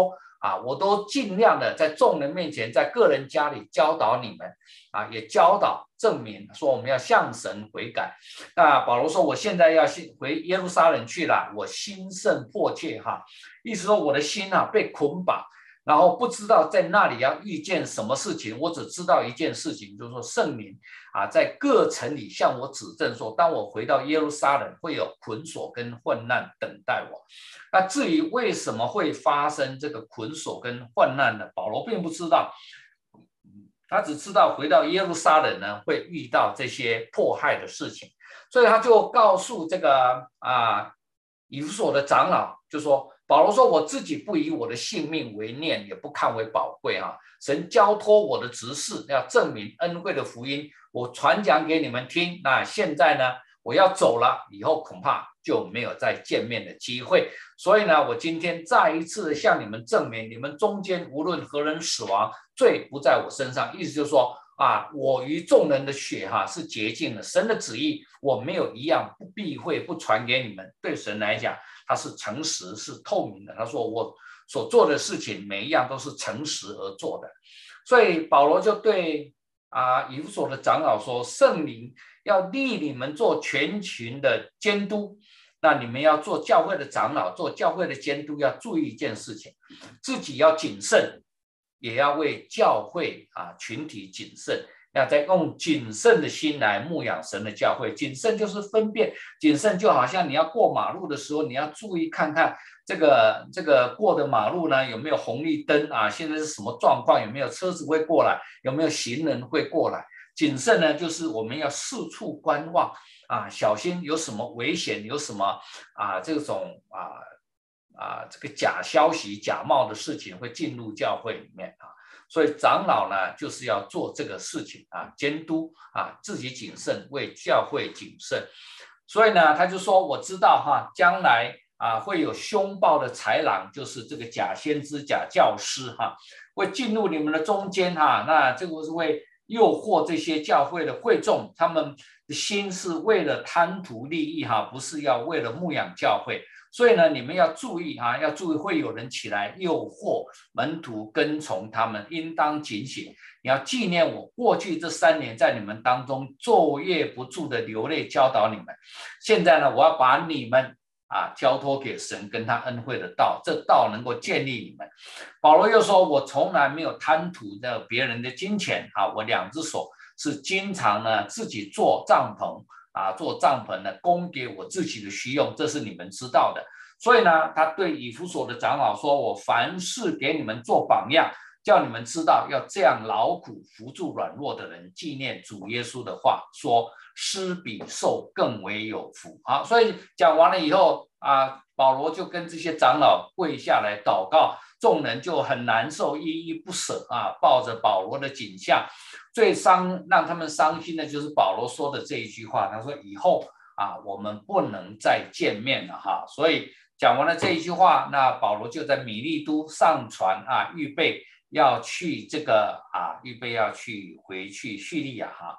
啊，我都尽量的在众人面前，在个人家里教导你们啊，也教导证明说我们要向神悔改。那保罗说我现在要回耶路撒冷去了，我心甚迫切哈，意思说我的心啊被捆绑。然后不知道在那里要遇见什么事情，我只知道一件事情，就是说圣灵啊，在各城里向我指证说，当我回到耶路撒冷，会有捆锁跟患难等待我。那至于为什么会发生这个捆锁跟患难呢？保罗并不知道，他只知道回到耶路撒冷呢，会遇到这些迫害的事情，所以他就告诉这个啊以弗所的长老，就说。保罗说：“我自己不以我的性命为念，也不看为宝贵啊！神交托我的职事，要证明恩惠的福音，我传讲给你们听。那现在呢，我要走了，以后恐怕就没有再见面的机会。所以呢，我今天再一次向你们证明，你们中间无论何人死亡，罪不在我身上。意思就是说。”啊，我与众人的血哈、啊、是洁净的，神的旨意我没有一样不避讳不传给你们。对神来讲，他是诚实是透明的。他说我所做的事情每一样都是诚实而做的。所以保罗就对啊以弗所的长老说，圣灵要立你们做全群的监督。那你们要做教会的长老，做教会的监督，要注意一件事情，自己要谨慎。也要为教会啊群体谨慎，要再用谨慎的心来牧养神的教会。谨慎就是分辨，谨慎就好像你要过马路的时候，你要注意看看这个这个过的马路呢有没有红绿灯啊，现在是什么状况，有没有车子会过来，有没有行人会过来。谨慎呢，就是我们要四处观望啊，小心有什么危险，有什么啊这种啊。啊，这个假消息、假冒的事情会进入教会里面啊，所以长老呢就是要做这个事情啊，监督啊，自己谨慎，为教会谨慎。所以呢，他就说，我知道哈，将来啊会有凶暴的豺狼，就是这个假先知、假教师哈，会进入你们的中间哈，那这个是为诱惑这些教会的会众，他们的心是为了贪图利益哈，不是要为了牧养教会。所以呢，你们要注意啊，要注意会有人起来诱惑门徒跟从他们，应当警醒。你要纪念我过去这三年在你们当中昼夜不住的流泪教导你们。现在呢，我要把你们啊交托给神跟他恩惠的道，这道能够建立你们。保罗又说，我从来没有贪图的别人的金钱啊，我两只手是经常呢自己做帐篷。啊，做帐篷呢，供给我自己的需用，这是你们知道的。所以呢，他对以弗所的长老说：“我凡事给你们做榜样，叫你们知道要这样劳苦扶助软弱的人，纪念主耶稣的话，说施比受更为有福。”好，所以讲完了以后啊，保罗就跟这些长老跪下来祷告，众人就很难受，依依不舍啊，抱着保罗的颈项。最伤让他们伤心的就是保罗说的这一句话，他说以后啊我们不能再见面了哈。所以讲完了这一句话，那保罗就在米利都上船啊，预备要去这个啊，预备要去回去叙利亚哈。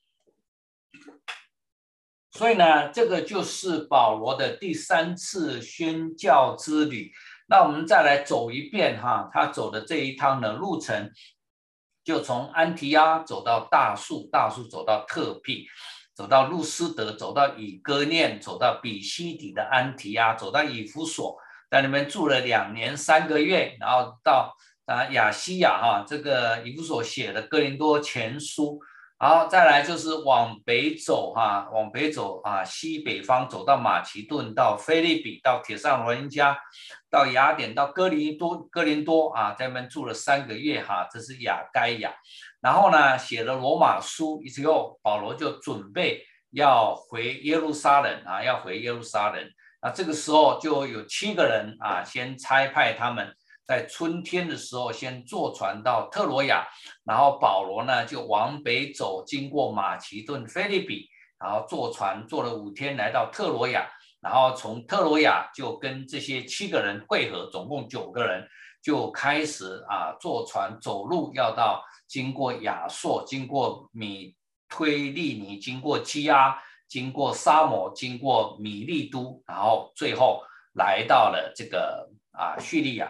所以呢，这个就是保罗的第三次宣教之旅。那我们再来走一遍哈，他走的这一趟的路程。就从安提阿走到大树，大树走到特庇，走到路斯德，走到以哥念，走到比西底的安提阿，走到以弗所，在那边住了两年三个月，然后到啊亚西亚哈，这个以弗所写的哥林多前书，然后再来就是往北走哈，往北走啊，西北方走到马其顿，到腓立比，到帖撒罗尼迦，到雅典，到哥林多，哥林多啊，在那边住了三个月哈，这是亚该亚。然后呢，写了罗马书之后，保罗就准备要回耶路撒冷啊，要回耶路撒冷。那这个时候就有七个人啊，先差派他们在春天的时候先坐船到特罗亚，然后保罗呢就往北走，经过马其顿、腓立比，然后坐船坐了五天来到特罗亚。然后从特罗亚就跟这些七个人会合，总共九个人，就开始啊坐船走路，要到经过亚朔，经过米推利尼，经过基阿，经过沙摩，经过米利都，然后最后来到了这个啊叙利亚。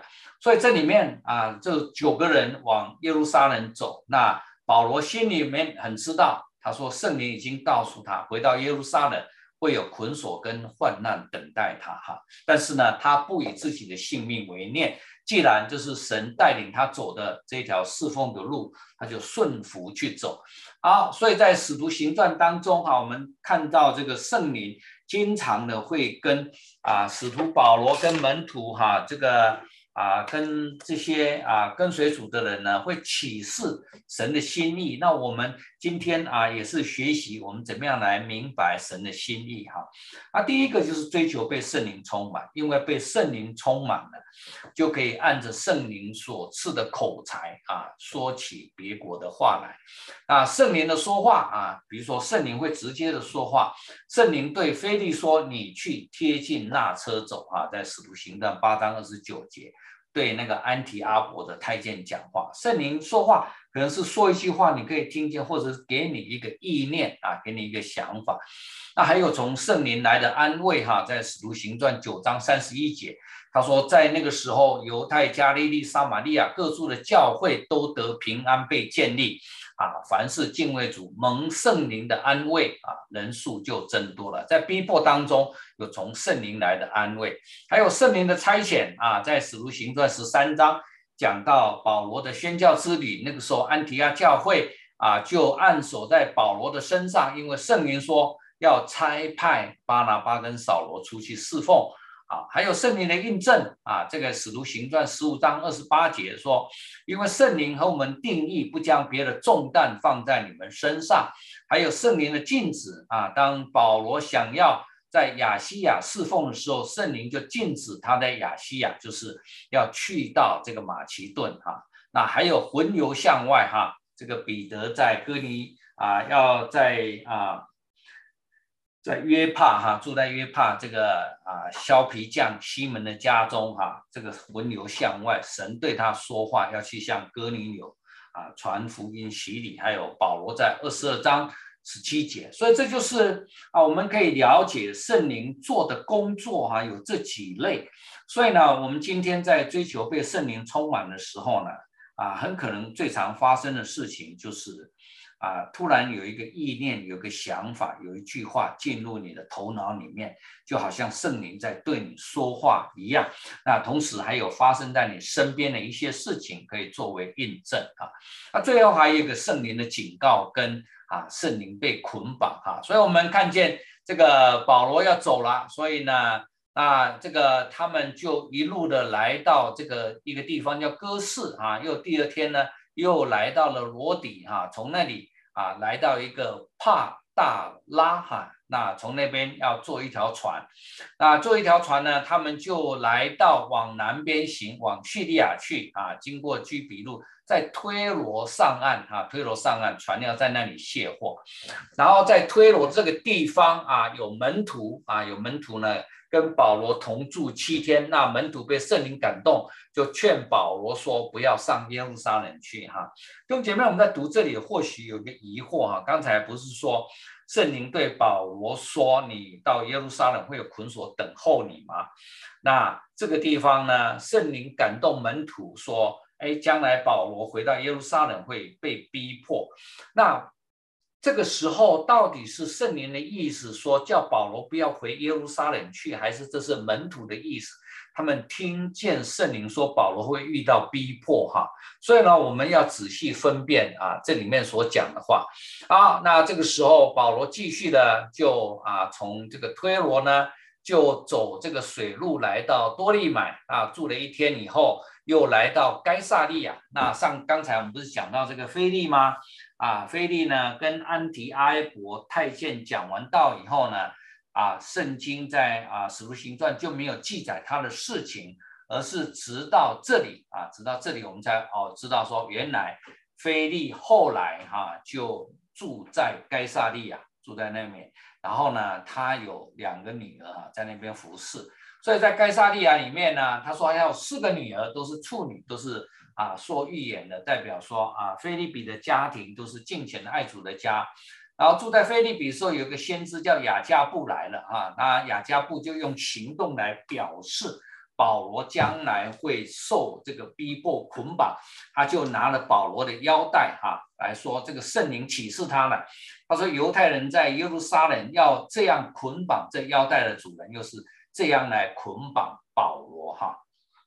所以这里面啊，这九个人往耶路撒冷走，那保罗心里面很知道，他说圣灵已经告诉他，回到耶路撒冷会有捆锁跟患难等待他哈。但是呢，他不以自己的性命为念，既然就是神带领他走的这条侍奉的路，他就顺服去走。好，所以在使徒行传当中哈，我们看到这个圣灵经常的会跟啊使徒保罗跟门徒哈这个。啊，跟这些啊跟随主的人呢，会启示神的心意。那我们今天啊也是学习我们怎么样来明白神的心意哈。那第一个就是追求被圣灵充满，因为被圣灵充满了，就可以按着圣灵所赐的口才啊，说起别国的话来。啊，圣灵的说话啊，比如说圣灵会直接的说话，圣灵对腓利说：“你去贴近那车走啊。”在使徒行传八章二十九节。对那个安提阿伯的太监讲话，圣灵说话可能是说一句话，你可以听见，或者是给你一个意念啊，给你一个想法。那还有从圣灵来的安慰哈，在使徒行传九章三十一节，他说在那个时候，犹太、加利利、撒玛利亚各处的教会都得平安被建立啊，凡是敬畏主、蒙圣灵的安慰啊，人数就增多了。在逼迫当中，有从圣灵来的安慰，还有圣灵的差遣啊，在使徒行传十三章讲到保罗的宣教之旅，那个时候安提阿教会啊就按手在保罗的身上，因为圣灵说要差派巴拿巴跟扫罗出去侍奉。啊，还有圣灵的印证啊，这个使徒行传十五章二十八节说，因为圣灵和我们定义不将别的重担放在你们身上，还有圣灵的禁止啊，当保罗想要在亚西亚侍奉的时候，圣灵就禁止他在亚西亚，就是要去到这个马其顿哈、啊。那还有魂游向外哈、啊，这个彼得在哥尼啊，要在啊。在约帕哈，住在约帕这个啊削皮匠西门的家中哈，这个魂游向外，神对他说话，要去向哥尼流啊传福音洗礼，还有保罗在二十二章十七节，所以这就是啊我们可以了解圣灵做的工作哈，有这几类。所以呢，我们今天在追求被圣灵充满的时候呢，啊很可能最常发生的事情就是。啊，突然有一个意念，有个想法，有一句话进入你的头脑里面，就好像圣灵在对你说话一样。那同时还有发生在你身边的一些事情，可以作为印证啊。那最后还有一个圣灵的警告跟啊圣灵被捆绑哈。所以我们看见这个保罗要走了，所以呢，那这个他们就一路的来到这个一个地方叫哥士啊，又第二天呢又来到了罗底哈，从那里。啊，来到一个帕大拉哈，那从那边要坐一条船，那坐一条船呢，他们就来到往南边行，往叙利亚去啊，经过居比路，在推罗上岸啊，推罗上岸，船要在那里卸货，然后在推罗这个地方啊，有门徒啊，有门徒呢。跟保罗同住七天，那门徒被圣灵感动，就劝保罗说不要上耶路撒冷去哈。弟兄姐妹，我们在读这里或许有个疑惑哈，刚才不是说圣灵对保罗说你到耶路撒冷会有捆锁等候你吗？那这个地方呢，圣灵感动门徒说，哎，将来保罗回到耶路撒冷会被逼迫，那。这个时候到底是圣灵的意思，说叫保罗不要回耶路撒冷去，还是这是门徒的意思？他们听见圣灵说保罗会遇到逼迫哈，所以呢，我们要仔细分辨啊这里面所讲的话。好，那这个时候保罗继续的就啊从这个推罗呢就走这个水路来到多利买啊，住了一天以后，又来到该撒利亚。那上刚才我们不是讲到这个腓利吗？啊，腓利呢跟安提阿伯太监讲完道以后呢，啊，圣经在啊使徒行传就没有记载他的事情，而是直到这里啊，直到这里我们才哦知道说，原来腓利后来哈、啊、就住在该撒利亚，住在那边，然后呢，他有两个女儿啊在那边服侍，所以在该撒利亚里面呢，他说还有四个女儿都是处女，都是。啊，说预言的代表说啊，腓立比的家庭都是敬虔的爱主的家，然后住在腓立比的时候，有一个先知叫雅加布来了啊，那雅加布就用行动来表示保罗将来会受这个逼迫捆绑，他就拿了保罗的腰带哈、啊、来说，这个圣灵启示他了。他说犹太人在耶路撒冷要这样捆绑这腰带的主人，又是这样来捆绑保罗哈。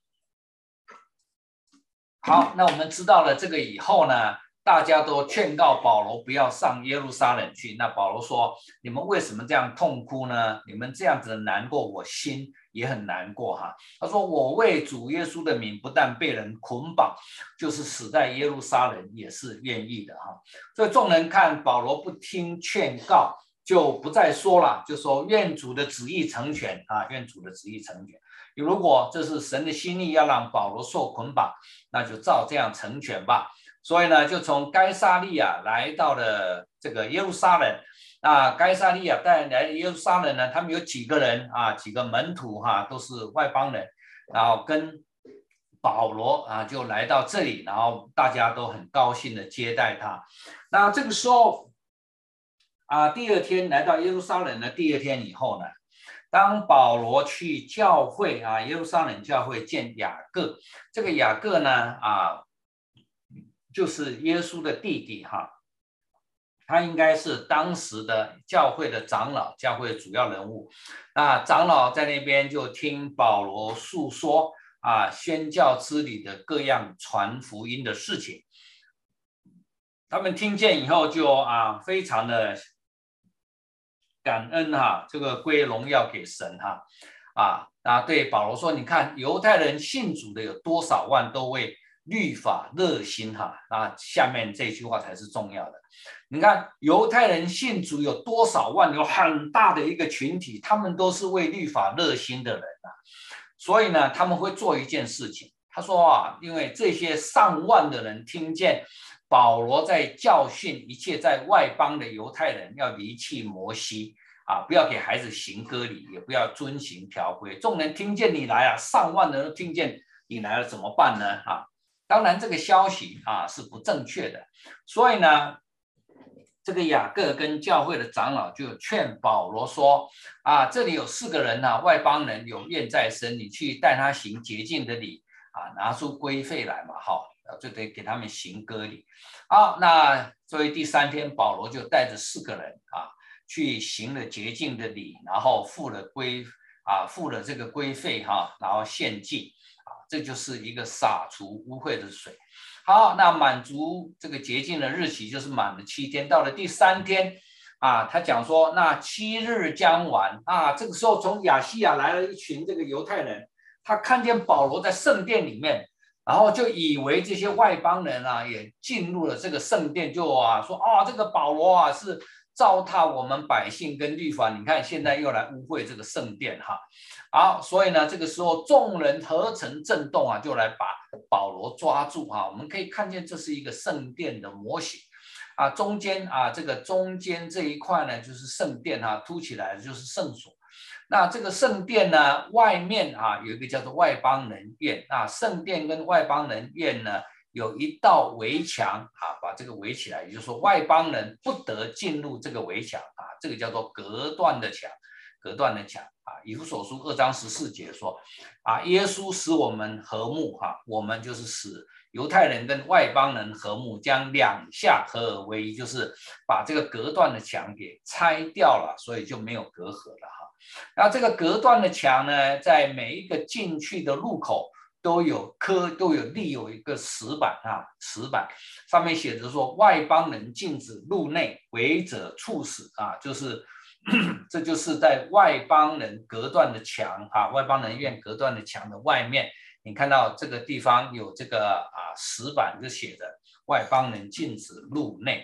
好，那我们知道了这个以后呢，大家都劝告保罗不要上耶路撒冷去。那保罗说：“你们为什么这样痛哭呢？你们这样子的难过，我心也很难过哈。”他说：“我为主耶稣的名，不但被人捆绑，就是死在耶路撒冷也是愿意的哈。”所以众人看保罗不听劝告，就不再说了，就说愿主的旨意成全啊，愿主的旨意成全。如果这是神的心意，要让保罗受捆绑，那就照这样成全吧。所以呢，就从该撒利亚来到了这个耶路撒冷。那该撒利亚带来耶路撒冷呢，他们有几个人啊，几个门徒哈、啊，都是外邦人，然后跟保罗啊就来到这里，然后大家都很高兴的接待他。那这个时候啊，第二天来到耶路撒冷的第二天以后呢，当保罗去教会啊，耶路撒冷教会见雅各，这个雅各呢啊，就是耶稣的弟弟哈，他应该是当时的教会的长老，教会的主要人物。那长老在那边就听保罗述说啊，宣教之旅的各样传福音的事情。他们听见以后就啊，非常的感恩哈，这个归荣耀给神哈啊，那对保罗说，你看犹太人信主的有多少万，都为律法热心哈。那下面这句话才是重要的。你看犹太人信主有多少万，有很大的一个群体，他们都是为律法热心的人啊。所以呢，他们会做一件事情。他说啊，因为这些上万的人听见保罗在教训一切在外邦的犹太人要离弃摩西啊，不要给孩子行割礼，也不要遵行条规。众人听见你来啊，上万人都听见你来了，怎么办呢？啊，当然这个消息啊是不正确的。所以呢，这个雅各跟教会的长老就劝保罗说啊，这里有四个人啊，外邦人有愿在身，你去带他行洁净的礼啊，拿出规费来嘛，好。就得给他们行割礼。好，那所以第三天，保罗就带着四个人啊，去行了洁净的礼，然后付了规啊，付了这个规费哈，然后献祭啊，这就是一个洒除污秽的水。好，那满足这个洁净的日期就是满了七天，到了第三天啊，他讲说，那七日将完啊，这个时候从亚细亚来了一群这个犹太人，他看见保罗在圣殿里面。然后就以为这些外邦人啊也进入了这个圣殿，就啊说啊这个保罗啊是糟蹋我们百姓跟律法，你看现在又来污秽这个圣殿哈。好，所以呢这个时候众人合成震动啊，就来把保罗抓住啊。我们可以看见这是一个圣殿的模型啊，中间啊这个中间这一块呢就是圣殿哈、啊，凸起来的就是圣所。那这个圣殿呢，外面啊有一个叫做外邦人院啊，圣殿跟外邦人院呢有一道围墙啊，把这个围起来，也就是说外邦人不得进入这个围墙啊，这个叫做隔断的墙，隔断的墙啊。以弗所书二章十四节说啊，耶稣使我们和睦哈、啊，我们就是使犹太人跟外邦人和睦，将两下合而为一，就是把这个隔断的墙给拆掉了，所以就没有隔阂了哈。那这个隔断的墙呢，在每一个进去的入口都有刻都有立有一个石板啊，石板上面写着说，外邦人禁止入内，违者处死啊，就是这就是在外邦人隔断的墙啊，外邦人院隔断的墙的外面，你看到这个地方有这个啊石板，就写着外邦人禁止入内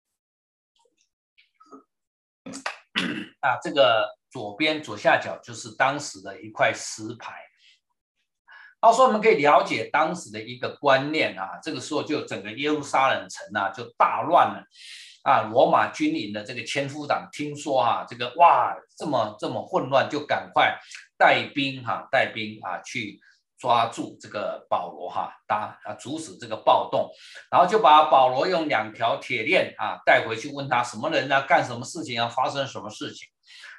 啊，这个左边左下角就是当时的一块石牌。到时候我们可以了解当时的一个观念啊，这个时候就整个耶路撒冷城啊就大乱了啊，罗马军营的这个千夫长听说啊，这个哇这么这么混乱，就赶快带兵哈、啊、带兵啊去抓住这个保罗哈，打啊阻止这个暴动，然后就把保罗用两条铁链啊带回去，问他什么人啊，干什么事情啊，发生什么事情。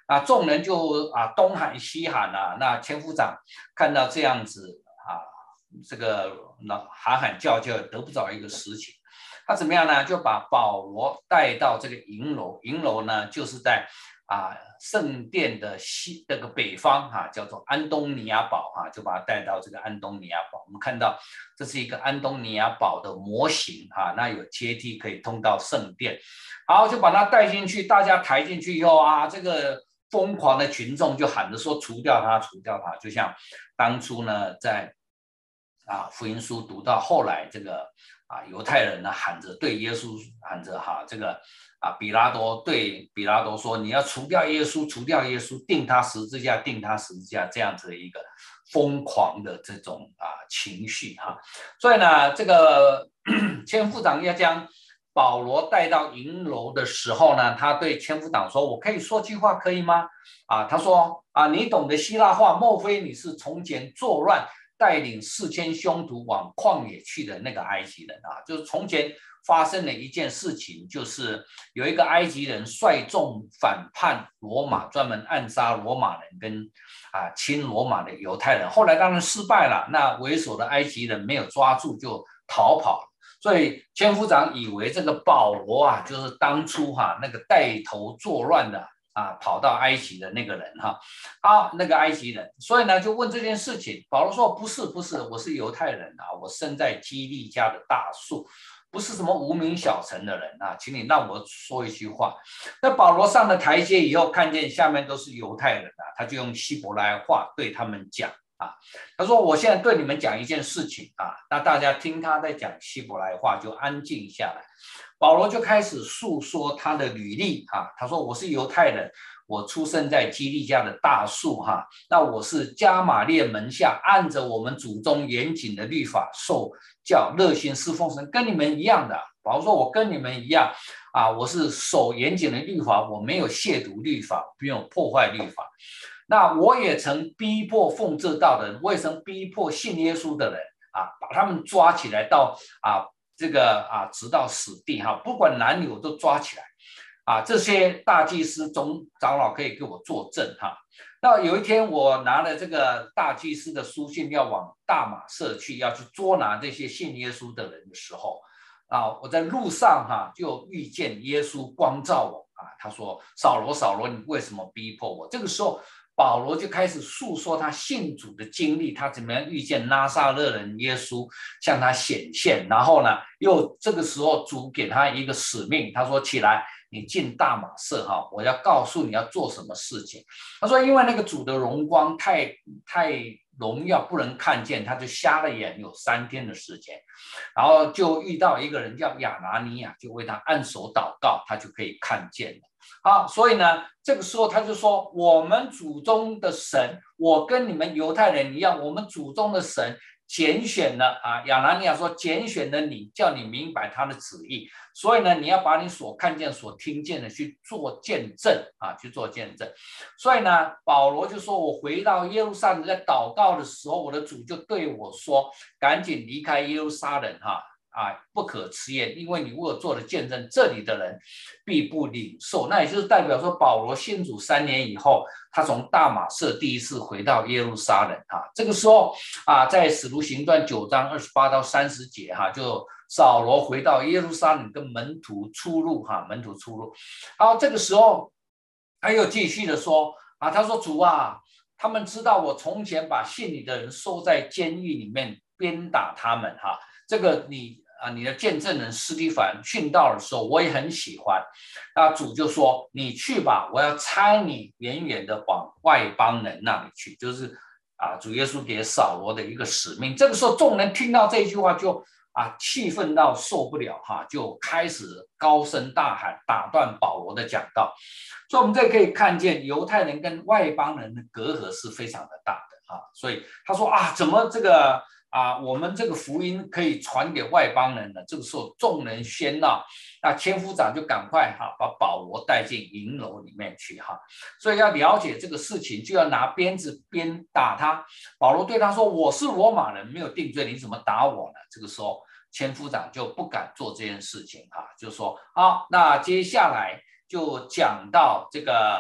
啊，众人就啊东喊西喊啊，那千夫长看到这样子啊，这个喊喊叫叫得不着一个实情，他怎么样呢？就把保罗带到这个营楼，营楼呢就是在啊圣殿的西这个北方哈、啊，叫做安东尼亚堡哈、啊，就把他带到这个安东尼亚堡。我们看到这是一个安东尼亚堡的模型哈、啊，那有阶梯可以通到圣殿，好，就把他带进去，大家抬进去以后啊，这个疯狂的群众就喊着说除掉他，除掉他，就像当初呢在啊福音书读到后来这个。啊，犹太人呢喊着对耶稣喊着哈，这个啊比拉多对比拉多说，你要除掉耶稣，除掉耶稣，钉他十字架，钉他十字架，这样子的一个疯狂的这种啊情绪哈。所以呢，这个千夫长要将保罗带到营楼的时候呢，他对千夫长说：“我可以说句话，可以吗？”啊，他说：“啊，你懂得希腊话，莫非你是从前作乱？”带领四千凶徒往旷野去的那个埃及人啊，就是从前发生了一件事情，就是有一个埃及人率众反叛罗马，专门暗杀罗马人跟啊亲罗马的犹太人。后来当然失败了，那为首的埃及人没有抓住就逃跑了。所以千夫长以为这个保罗啊，就是当初哈、啊、那个带头作乱的。啊，跑到埃及的那个人哈，啊，那个埃及人，所以呢就问这件事情，保罗说不是不是，我是犹太人啊，我生在基利家的大树，不是什么无名小城的人啊，请你让我说一句话。那保罗上了台阶以后，看见下面都是犹太人啊，他就用希伯来话对他们讲啊，他说我现在对你们讲一件事情啊，那大家听他在讲希伯来话就安静下来。保罗就开始诉说他的履历啊，他说我是犹太人，我出生在基利家的大树哈，那我是加玛列门下，按着我们祖宗严谨的律法受教，热心侍奉神，跟你们一样的。保罗说我跟你们一样啊，我是守严谨的律法，我没有亵渎律法，没有破坏律法。那我也曾逼迫奉这道的人，我也曾逼迫信耶稣的人啊，把他们抓起来到啊。这个啊，直到死地哈，不管男女我都抓起来啊。这些大祭司总长老可以给我作证哈。那有一天我拿了这个大祭司的书信，要往大马色去，要去捉拿这些信耶稣的人的时候啊，我在路上哈就遇见耶稣光照我啊，他说：“扫罗，扫罗，你为什么逼迫我？”这个时候。保罗就开始诉说他信主的经历，他怎么样遇见拿撒勒人耶稣向他显现，然后呢，又这个时候主给他一个使命，他说：“起来，你进大马色哈，我要告诉你要做什么事情。”他说：“因为那个主的荣光太太荣耀，不能看见，他就瞎了眼，有三天的时间，然后就遇到一个人叫亚拿尼亚，就为他按手祷告，他就可以看见了。”好，所以呢，这个时候他就说，我们祖宗的神，我跟你们犹太人一样，我们祖宗的神拣选了啊，亚拿尼亚说拣选了你，叫你明白他的旨意，所以呢，你要把你所看见、所听见的去做见证啊，去做见证。所以呢，保罗就说，我回到耶路撒冷，在祷告的时候，我的主就对我说，赶紧离开耶路撒冷哈。啊，不可迟延，因为你为我做了见证，这里的人必不领受。那也就是代表说，保罗信主三年以后，他从大马色第一次回到耶路撒冷啊。这个时候啊，在使徒行传九章二十八到三十节哈、啊，就扫罗回到耶路撒冷跟门徒出入哈、啊，门徒出入。然后这个时候他又继续的说啊，他说主啊，他们知道我从前把信你的人收在监狱里面鞭打他们哈、啊。这个你啊，你的见证人司提反殉道的时候，我也很喜欢。那主就说：“你去吧，我要差你远远的往外邦人那里去。”就是啊，主耶稣给扫罗的一个使命。这个时候，众人听到这句话就啊气愤到受不了哈，就开始高声大喊，打断保罗的讲道。所以，我们这可以看见犹太人跟外邦人的隔阂是非常的大的啊。所以他说啊，怎么这个？啊，我们这个福音可以传给外邦人了。这个时候，众人喧闹，那千夫长就赶快哈把保罗带进营楼里面去哈。所以要了解这个事情，就要拿鞭子鞭打他。保罗对他说：“我是罗马人，没有定罪，你怎么打我呢？”这个时候，千夫长就不敢做这件事情哈，就说好，那接下来就讲到这个。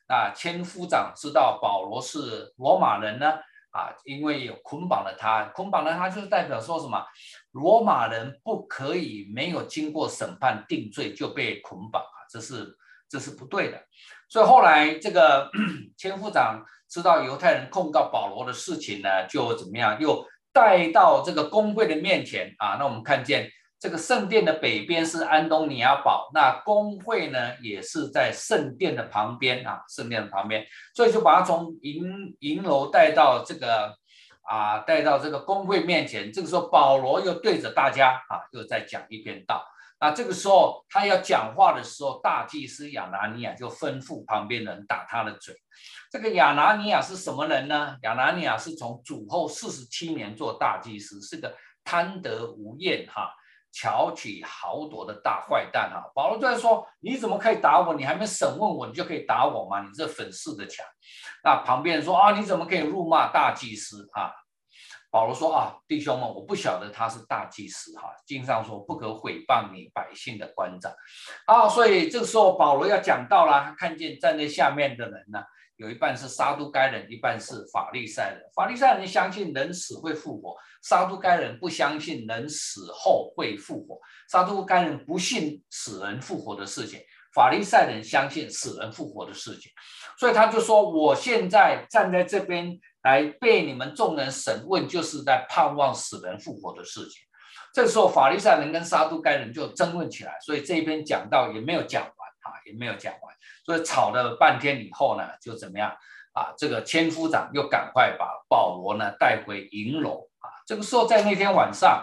那千夫长知道保罗是罗马人呢，啊，因为有捆绑了他，捆绑了他就是代表说什么？罗马人不可以没有经过审判定罪就被捆绑啊，这是这是不对的。所以后来这个千夫长知道犹太人控告保罗的事情呢，就怎么样，又带到这个公会的面前啊。那我们看见这个圣殿的北边是安东尼亚堡，那公会呢也是在圣殿的旁边啊，圣殿的旁边，所以就把他从营营楼带到这个啊，带到这个公会面前。这个时候保罗又对着大家啊，又再讲一遍道。那这个时候他要讲话的时候，大祭司亚拿尼亚就吩咐旁边的人打他的嘴。这个亚拿尼亚是什么人呢？亚拿尼亚是从主后四十七年做大祭司，是个贪得无厌哈、巧取豪夺的大坏蛋哈。保罗就在说：你怎么可以打我？你还没审问我，你就可以打我吗？你这粉饰的墙。那旁边人说：啊，你怎么可以辱骂大祭司啊？保罗说啊，弟兄们，我不晓得他是大祭司哈，经上说不可毁谤你百姓的官长啊，所以这个时候保罗要讲到了，他看见站在下面的人呢，有一半是撒都该人，一半是法利赛人。法利赛人相信人死会复活，撒都该人不相信人死后会复活，撒都该人不信死人复活的事情，法利赛人相信死人复活的事情。所以他就说，我现在站在这边来被你们众人审问，就是在盼望死人复活的事情。这时候法利赛人跟撒都该人就争论起来，所以这一篇讲道也没有讲完啊，也没有讲完，所以吵了半天以后呢，就怎么样啊？这个千夫长又赶快把保罗呢带回营楼啊。这个时候在那天晚上，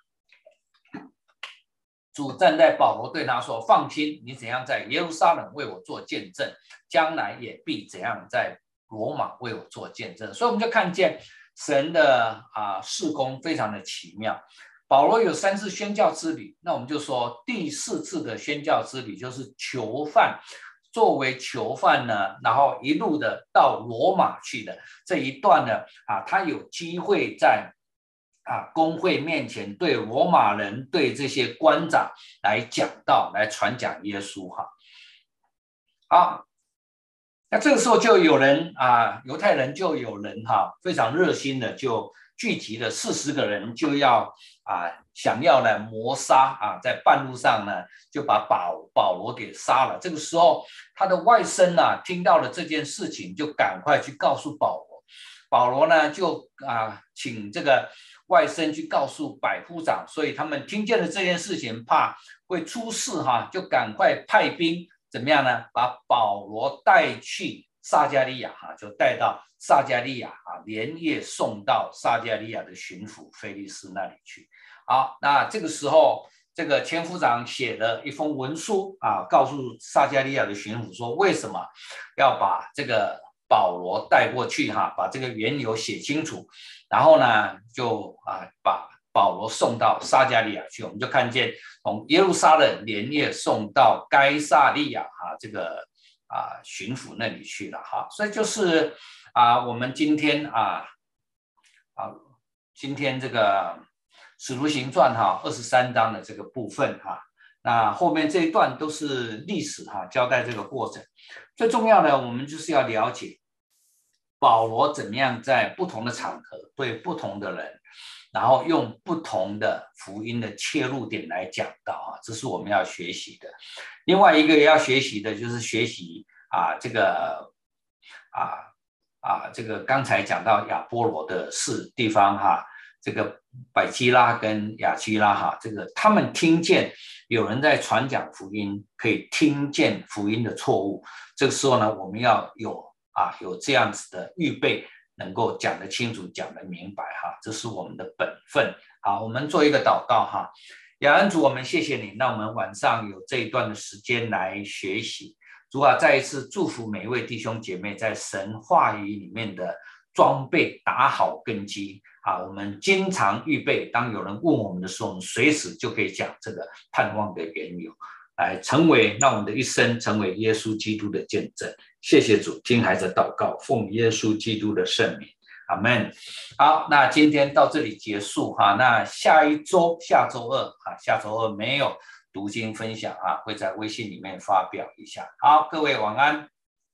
主站在保罗对他说：放心，你怎样在耶路撒冷为我做见证，将来也必怎样在罗马为我做见证。所以我们就看见神的啊事工非常的奇妙。保罗有三次宣教之旅，那我们就说第四次的宣教之旅就是囚犯，作为囚犯呢，然后一路的到罗马去的这一段呢，啊，他有机会在啊公会面前对罗马人、对这些官长来讲道，来传讲耶稣哈。好，那这个时候就有人啊，犹太人就有人哈，非常热心的就聚集了四十个人，就要啊想要来谋杀啊，在半路上呢就把保保罗给杀了。这个时候他的外甥呢听到了这件事情，就赶快去告诉保罗。保罗呢就啊请这个外甥去告诉百夫长，所以他们听见了这件事情，怕会出事哈，就赶快派兵。怎么样呢？把保罗带去撒迦利亚哈，就带到撒迦利亚啊，连夜送到撒迦利亚的巡抚菲利斯那里去。好，那这个时候，这个千夫长写了一封文书啊，告诉撒迦利亚的巡抚说，为什么要把这个保罗带过去哈，把这个缘由写清楚，然后呢，就啊把保罗送到撒迦利亚去。我们就看见从耶路撒冷连夜送到该撒利亚啊，这个啊巡抚那里去了哈。所以就是啊，我们今天啊啊今天这个使徒行传哈二十三章的这个部分哈，那后面这一段都是历史哈，交代这个过程。最重要的，我们就是要了解保罗怎么样在不同的场合对不同的人，然后用不同的福音的切入点来讲道啊，这是我们要学习的。另外一个要学习的就是学习啊，这个啊啊这个刚才讲到亚波罗的事地方哈，这个百基拉跟亚基拉哈，这个他们听见有人在传讲福音，可以听见福音的错误。这个时候呢，我们要有啊有这样子的预备。能够讲得清楚，讲得明白哈，这是我们的本分。好，我们做一个祷告哈。亚恩主，我们谢谢你，让我们晚上有这一段的时间来学习。主啊，再一次祝福每一位弟兄姐妹在神话语里面的装备打好根基啊，我们经常预备，当有人问我们的时候，我们随时就可以讲这个盼望的缘由，来成为让我们的一生成为耶稣基督的见证。谢谢主，听孩子祷告，奉耶稣基督的圣名，阿们。好，那今天到这里结束哈。那下一周，下周二啊，下周二没有读经分享啊，会在微信里面发表一下。好，各位晚安。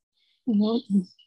嗯